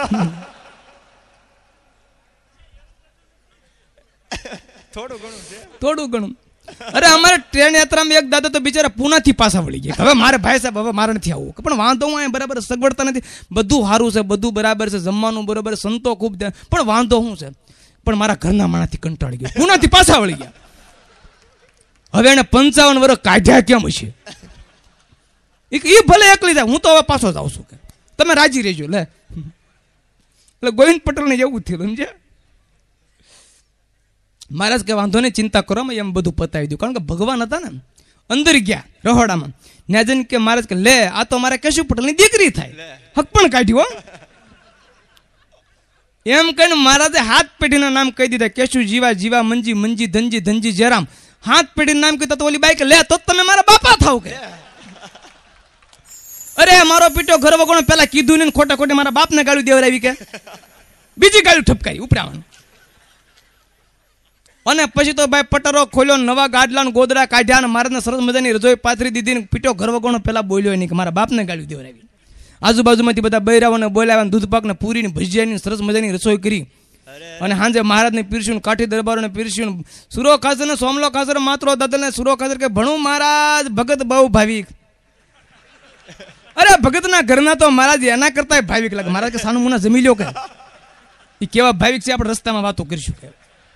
થોડું ઘણું છે, થોડું ઘણું. અરે અમારે ટ્રેન યાત્રામાં એક દાદા તો બિચારા પુનાથી પાછા વળી ગયા. હવે મારે ભાઈ સાહેબ હવે મારે નથી આવવું, પણ વાંધો હું અહીંયા બરાબર સગવડતા નથી, બધું સારું છે, બધું બરાબર છે, જમવાનું બરાબર, સંતો ખૂબ, પણ વાંધો શું છે? પણ મારા ઘરના માણાથી કંટાળી ગયો, પુનાથી પાછા વળી ગયા. હવે એને પંચાવન વર્ષ કાઢ્યા કેમ હશે? એ ભલે એકલી જાય, હું તો હવે પાછો જ આવું છું કે તમે રાજી રહેજો. લે એટલે ગોવિંદ પટેલ ને એવું થયું સમજે. મહારાજ કે વાંધો નહીં, ચિંતા કરો, એમ બધું પતાવી દઉં. કારણ કે ભગવાન હતા ને, અંદર ગયા રહોડામાં. ન્યાજન કે મહારાજ કે લે આ તો મારા કેશુ પટેલ ની દીકરી થાય, હક પણ કાઢ્યું. એમ કહીને મહારાજે હાથ પેઢીના નામ કહી દીધા. કેશુ જીવા, જીવા મંજી, મંજી ધનજી, ધનજી જયરામ. હાથ પેઢી નામ કીધા તો ઓલી બાઈ કે લે તો તમે મારા બાપા થાવ કે. અરે મારો પીટો ઘર વગોણો પેલા કીધું ને ખોટા ખોટી મારા બાપને ગાળું દેવરાવી કે બીજી ગાળું ઠપકાઈ ઉપરાવાનું. અને પછી તો ભાઈ પટરો ખોલ્યો, નવા ગાડલા ગોદડા કાઢ્યા, મહારાજને સરસ મજાની રજોઈ પાથરી દીધી. પીટો ઘર વગોણો પેલા બોલ્યો નહીં કે મારા બાપને ગાળું દેવરાવી. આજુબાજુમાંથી બધા બૈરાઓને બોલાવ્યા, દૂધ પાક ને પૂરી ને ભજીયાની સરસ મજાની રસોઈ કરી. અને હાંજે મહારાજને પીરસ્યું, કાઠી દરબારોને પીરસ્યું. સુરો ખાસર ને સોમલો ખાસર માત્રો દાદલ ને સુરો ખાસર કે ભણું મહારાજ ભગત બહુ ભાવિક. અરે ભગતના ઘરના તો મહારાજ એના કરતા ભાવિક લાગે. મહારાજ કે સાનું મુના જમી લ્યો કે એ કેવા ભાવિક છે, આપણે રસ્તામાં વાતો કરીશું કે.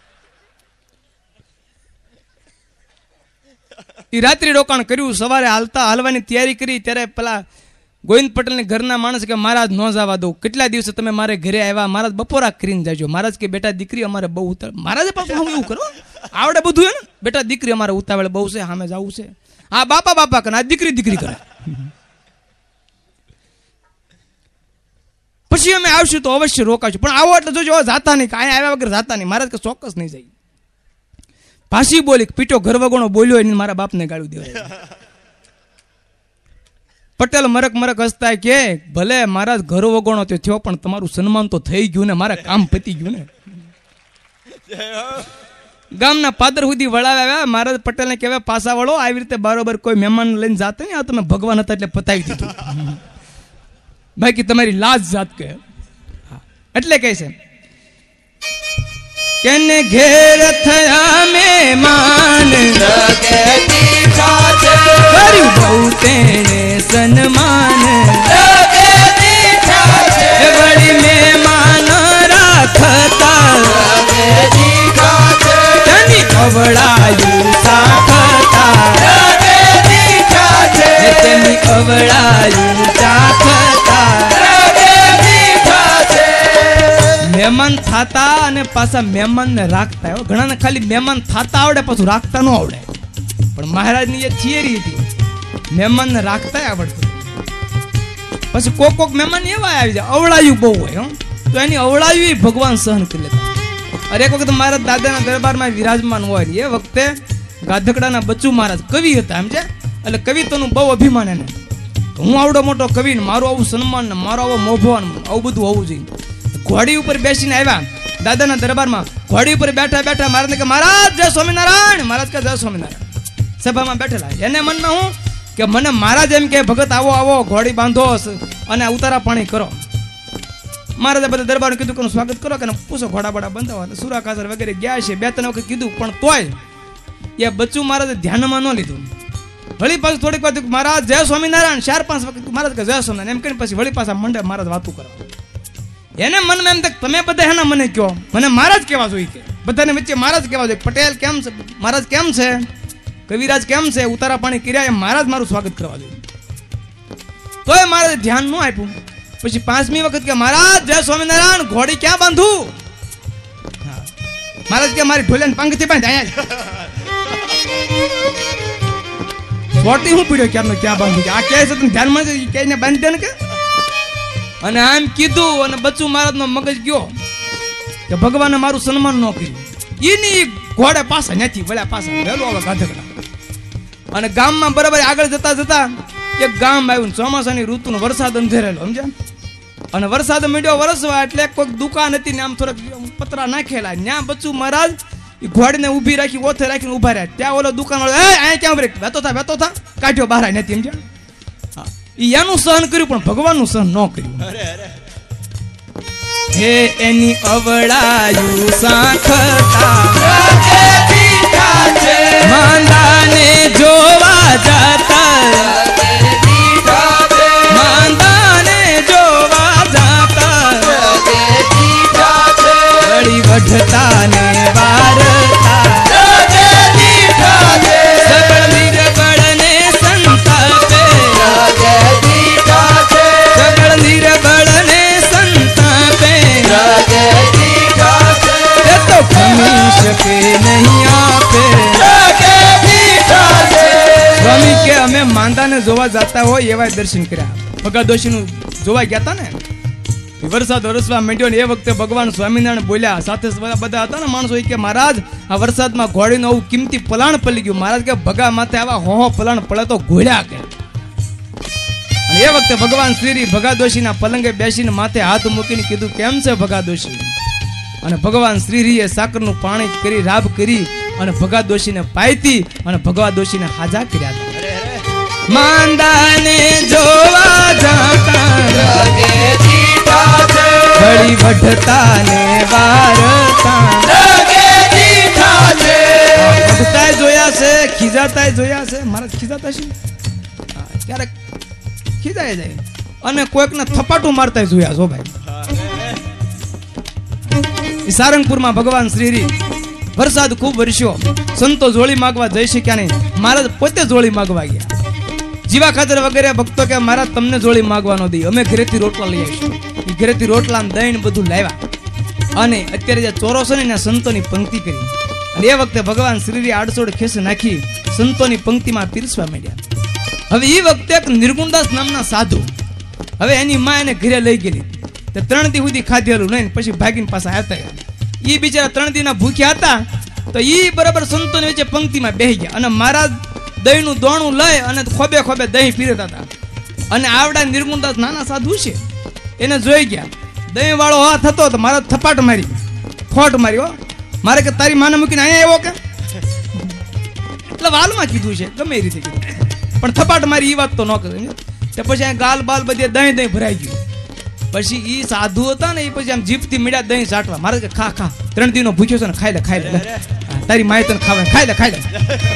એ રાત્રિ રોકાણ કર્યું, સવારે હાલતા હાલવાની તૈયારી કરી. ત્યારે પેલા ગોવિંદ પટેલ ને ઘરના માણસ કે મહારાજ ન જવા દઉં, કેટલા દિવસે તમે મારે ઘરે આવ્યા, મહારાજ બપોરા કરીને જાજો. મહારાજ કે બેટા દીકરી અમારે બહુ ઉતાવળ. મહારાજે પાછું હું એવું કરો આવડે બધું હે ને, બેટા દીકરી અમારે ઉતાવળ બહુ છે, સામે જવું છે. આ બાપા બાપા કરે, આ દીકરી દીકરી કરે. પછી અમે આવશું તો અવશ્ય રોકાશું, પણ આવો એટલે જોજો જાતા નહીં, અહીંયા આવ્યા વગર જાતા નહીં. મહારાજ કે ચોક્કસ નહીં જાય. પાછી બોલી, પીટો ઘર વગોણો બોલ્યો એને મારા બાપને ગાળું દેવાય. પટેલ મરક મરક હસતા કે ભલે મહારાજ ઘર વગોણો તો થયો, પણ તમારું સન્માન તો થઈ ગયું ને, મારા કામ પતી ગયું ને. ગામના પાદર સુધી વળાવ્યા. મહારાજ પટેલ ને કહેવાય પાસા વળો, આવી રીતે બરોબર કોઈ મહેમાન લઈને જાતે ને, આ તમે ભગવાન હતા એટલે પતાવી દીધું, બાકી તમારી લાજ જાત કે. એટલે કહે છે કેને ઘેર થયા મહેમાન કર્યું બહુ તેને સન્માન વળી મહેમાન રાખતા તેની અવળાયું સાખતા તેની અવળાયું સાખતા મહેમાન થાતા અને પાછા મહેમાન ને રાખતા. ઘણા ને ખાલી મહેમાન થાતા આવડે પાછું રાખતા ન આવડે, પણ મહારાજ ની એ થિયરી હતી મહેમાન ને રાખતા આવડતું. પછી કોક કોક મહેમાન એવા આવી જાય અવળાયું બહુ હોય હો, તો એની અવળાયું ભગવાન સહન કરી લેતા. અરે એક વખત મારા દાદાના દરબારમાં વિરાજમાન હોય એ વખતે ગાધકડાના બચ્ચુ મહારાજ કવિ હતા એમ છે, એટલે કવિતાનું બહુ અભિમાન એને. હું આવડો મોટો કવિ ને મારું આવું સન્માન ને મારો આવો મોભો આવું બધું હોવું જોઈએ. ઘોડી ઉપર બેસીને આવ્યા દાદાના દરબારમાં. ઘોડી ઉપર બેઠા બેઠા મહારાજ કે મહારાજ જય સ્વામિનારાયણ. મહારાજ કે જય સ્વામિનારાયણ. સભામાં બેઠેલા એને મનમાં હું કે મને મહારાજ એમ કે ભગત આવો આવો ઘોડી બાંધો અને ઉતારા પાણી કરો. મહારાજે બધા દરબારને કીધું કે સ્વાગત કરો કે પૂછો ઘોડા બોડા બંધાવો. સુરા કાસર વગેરે ગયા છે, બે ત્રણ વખત કીધું પણ તોય એ બચ્ચું મહારાજે ધ્યાનમાં ન લીધું. વળી પાછું થોડીક વાર મહારાજ જય સ્વામિનારાયણ ચાર પાંચ વખત મહારાજ કે જય સ્વામિનારાયણ એમ કરીને પછી વળી પાછા મંડે મહારાજ વાતું કરવા. એને મનમાં એમ થાય તમે બધા એના મને કહો, મને મહારાજ કેવા જોઈએ કે બધાને વચ્ચે મહારાજ કેવા જોઈએ. પટેલ કેમ છે, મહારાજ કેમ છે, કવિરાજ કેમ છે, ઉતારા પાણી કર્યા એમ મહારાજ મારું સ્વાગત કરવા જોઈએ. તોય મહારાજે ધ્યાન ન આપ્યું. પછી પાંચમી વખત કે મહારાજ જય સ્વામિનારાયણ ઘોડી ક્યાં બાંધું. મહારાજ કે મારી ઢોલે પંખથી બાંધ અહીંયા છોટી હું પીડ્યો ક્યારનો ક્યાં બાંધું. આ કહે છે તમે ધ્યાનમાં કહીને બાંધી દે ને કે. અને આમ કીધું અને બચ્ચું મહારાજ નો મગજ ગયો કે ભગવાને મારું સન્માન ન કર્યું. એની ઘોડે પાછા નથી વળ્યા પાછા વહેલો આવે ગાધકડા. અને ગામમાં બરાબર આગળ જતા જતા એક ગામ આવ્યું. ચોમાસાની ઋતુનો વરસાદ અંધેરેલો સમજ્યા. અને વરસાદ મીડ્યો વરસવા એટલે કોઈક દુકાન હતી ને આમ થોડાક પતરા નાખેલા. ત્યાં બચ્ચું મહારાજ ઘોડીને ઊભી રાખી ઓથે રાખીને ઉભા રહ્યા. ત્યાં ઓલો દુકાન વાળો એ અહીંયા ક્યાં બ્રેક વેતો થા વેતો થા કાઢ્યો બહાર નથી સમજ્યા. એનું સહન કર્યું પણ ભગવાનનું સહન ન કર્યું. હે એની અવળાયું સાખતા માંદાને જોવા જાતા માંદાને જોવા જાતા વળી વઢતા ને વારતા સ્વામી કે અમે માંદાને જોવા જતા હોય એવા દર્શન કર્યા. ભગાદોશી નું જોવા ગયા હતા ને વરસાદ વરસવા માંડ્યો ને એ વખતે ભગવાન સ્વામિનારાયણ બોલ્યા. સાથે બધા હતા ને માણસો કે મહારાજ આ વરસાદમાં ઘોડીનું આવું કિંમતી પલાણ પડી ગયું. મહારાજ કે ભગા માથે આવા હો હો પલાણ પડે તો ઘોડ્યા કે. અને એ વખતે ભગવાન શ્રી ભગાદોશીના પલંગે બેસીને માથે હાથ મૂકીને કીધું કેમ છે ભગાદોશી. અને ભગવાન શ્રીહરિએ સાકરનું પાણી કરી રાબ કરી અને ભગાદોશીને પાયતી અને ભગાદોશીને હાજા કર્યા હતા. માંદાને જોવા જાતા વળી વઢતા ને વારતા વઢતાય જોયા છે, ખીજાતાય જોયા છે. મહારાજ ખીજાતા છે ક્યારેક ખીજાય જાય અને કોઈકને થપાટું મારતા જોયા છો ભાઈ. સારંગપુરમાં ભગવાન શ્રી વરસાદ ખૂબ વરસ્યો. સંતો જોડી માગવા જઈ શક્યા નહીં. મહારાજ પોતે જોડી માગવા ગયા. જીવા ખાતર વગેરે ભક્તો કે મહારાજ તમને જોડી માગવા ન દઈ, અમે ઘરેથી રોટલા લઈ આવીશું. એ ઘરેથી રોટલા દહીં બધું લાવ્યા અને અત્યારે જે ચોરો છે ને એના સંતોની પંક્તિ કરી. અને એ વખતે ભગવાન શ્રી આડસોડ ખેસ નાખી સંતોની પંક્તિમાં પીરસવા માંડ્યા. હવે એ વખતે એક નિર્ગુણદાસ નામના સાધુ, હવે એની માં એને ઘરે લઈ ગયેલી. ત્રણ દી સુધી ખાધેલું નહીં, પછી ભાગીને પાછા આવતા. એ બિચારા ત્રણ દીના ભૂખ્યા હતા તો એ બરાબર સંતોની વચ્ચે પંક્તિમાં બેસી ગયા અને મહારાજ દહીંનું દોણું લઈ અને ખોબે ખોબે દહીં પીરતા હતા. અને આવડા નિર્ગુણદાસ નાના સાધુ છે એને જોઈ ગયા. દહીં વાળો હાથ હતો તો મારા થપાટ મારી ફોટ માર્યો. મારે કે તારી માને મૂકીને અહીંયા આવ્યો કે એટલે વાલમાં કીધું છે ગમે એ રીતે કીધું પણ થપાટ મારી એ વાત તો ન કરે. પછી ગાલ બાલ બધે દહીં દહીં ભરાઈ ગયું. પછી ઈ સાધુ હતા ને એ પછી આમ જીભથી મીડા દહીં ચાટવા. મારે કે ખા ખા ત્રણ દિનો ભૂખ્યો છે ને, ખાઈ લે ખાઈ લે, તારી માય તને ખાવે, ખાઈ લે ખાઈ લે.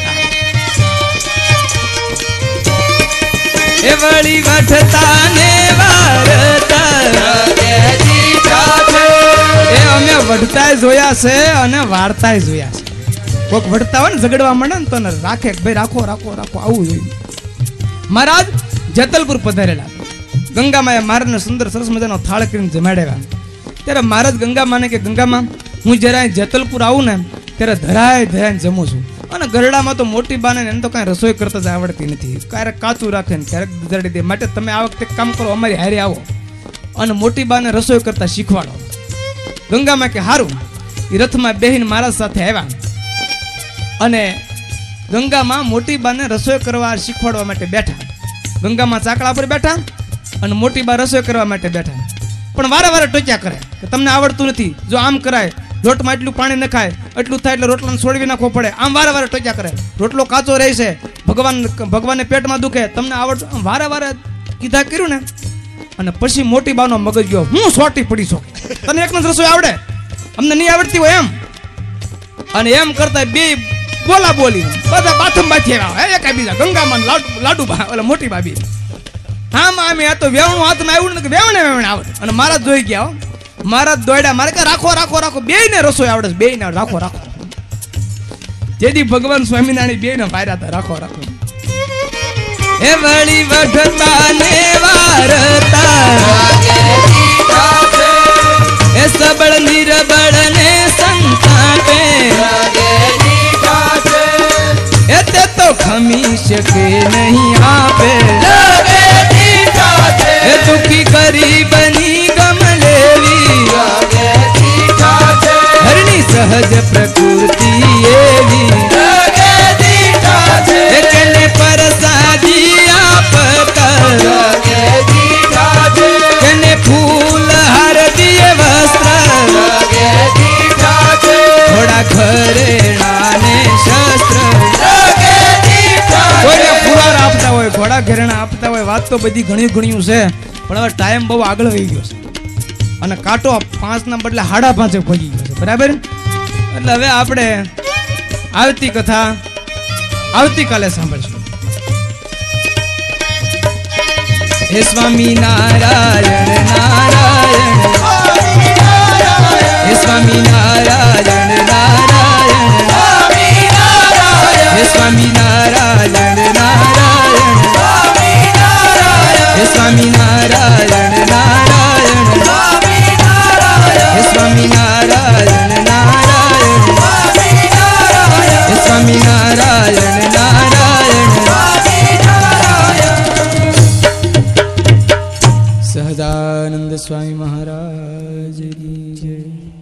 એ વળી વઠતા ને વારતા એ અમે વઢતાય જોયા છે અને વાર્તાય જોયા છે. કોક વઢતા હોય ને ઝઘડવા માંડે ને તો રાખે ભાઈ રાખો રાખો રાખો આવું જોઈએ. મહારાજ જેતલપુર પધારેલા. ગંગામાએ મહારાજને સુંદર સરસ મજાનો થાળ કરીને જમાડ્યા. ત્યારે મહારાજ ગંગામાને કે ગંગામાં હું જરા જેતલપુર આવું ને ત્યારે ધરાય ધરાય જમું છું. અને ગરડામાં તો મોટી બાને એને તો કાંઈ રસોઈ કરતા જ આવડતી નથી. ક્યારેક કાચું રાખે ને ક્યારેક દરડી દે. માટે તમે આ વખતે કામ કરો, અમારી હારે આવો અને મોટી બાને રસોઈ કરતા શીખવાડો. ગંગામાં કે હારું. એ રથમાં બેહીને મહારાજ સાથે આવ્યા અને ગંગામાં મોટી બાને રસોઈ કરવા શીખવાડવા માટે બેઠા. ગંગામાં ચાકડા પર બેઠા અને મોટી બા રસોઈ કરવા માટે બેઠા. પણ વારે વારે ટોચ્યા કરે કે તમને આવડતું નથી, જો આમ કરાય, લોટમાં એટલું પાણી નખાય, એટલું થાય એટલે રોટલાને છોડવી નાખવો પડે, આમ વારે વારે ટોચ્યા કરે. રોટલો કાચો રહેશે, ભગવાન ભગવાનને પેટમાં દુખે, તમને આવડતું. આમ વારે વારે કીધા કર્યું ને અને પછી મોટી બાનો મગજ ગયો, હું સોટી પડી છું, તને એકને રસોઈ આવડે, અમને નહીં આવડતી હોય એમ. અને એમ કરતા બે બોલા બોલી બધા બાથમ બાથી આવ્યા એકા બીજા. ગંગામાં લાડુ લાડુ બા ઓલા મોટી બાબી હા મામી આ તો વેવણું હાથમાં આવ્યું ને કે વેવણે વેવણે આવડે. અને મહારાજ જોઈ ગયા, મહારાજ દોડ્યા, મારે કે રાખો રાખો રાખો, બે ને રસોઈ આવડે, બે ને રાખો રાખો. જેથી ભગવાન સ્વામિનારાયણ બે ને પાર્યા હતા, રાખો રાખો. એ વળી વઢતા ને વારતા એ સબળ નિરબળ ને સંતાપે એ તે તો ખમી શકે નહીં આપે એ દુખી ગરીબની ગમ લેવી હરની સહજ પ્રકૃતિ એવી એ કેને પરસાદી આપ કર કેને ફૂલ હાર દિયે વસ્ત્ર થોડા ઘરેણા ને શસ્ત્ર. કોઈને ફુલાર આપતા હોય, ઘોડા ઘરેણા આપતા હોય, વાત તો બધી ઘણી ઘણી છે, પણ હવે ટાઈમ બહુ આગળ વહી ગયો છે અને કાંટો પાંચ ના બદલે હાડા પાંચે પહોંચી ગયો છે, બરાબર. એટલે હવે આપણે આવતી કથા આવતીકાલે સાંભળશું. હે સ્વામી નારાયણ નારાયણ હે સ્વામી નારાયણ નારાયણ હે સ્વામી નારાયણ નારાયણ હે સ્વામી નારાયણ નારાયણ હે સ્વામી નારાયણ નારાયણ હે સ્વામી નારાયણ નારાયણ. સહજાનંદ સ્વામી મહારાજ કી જય.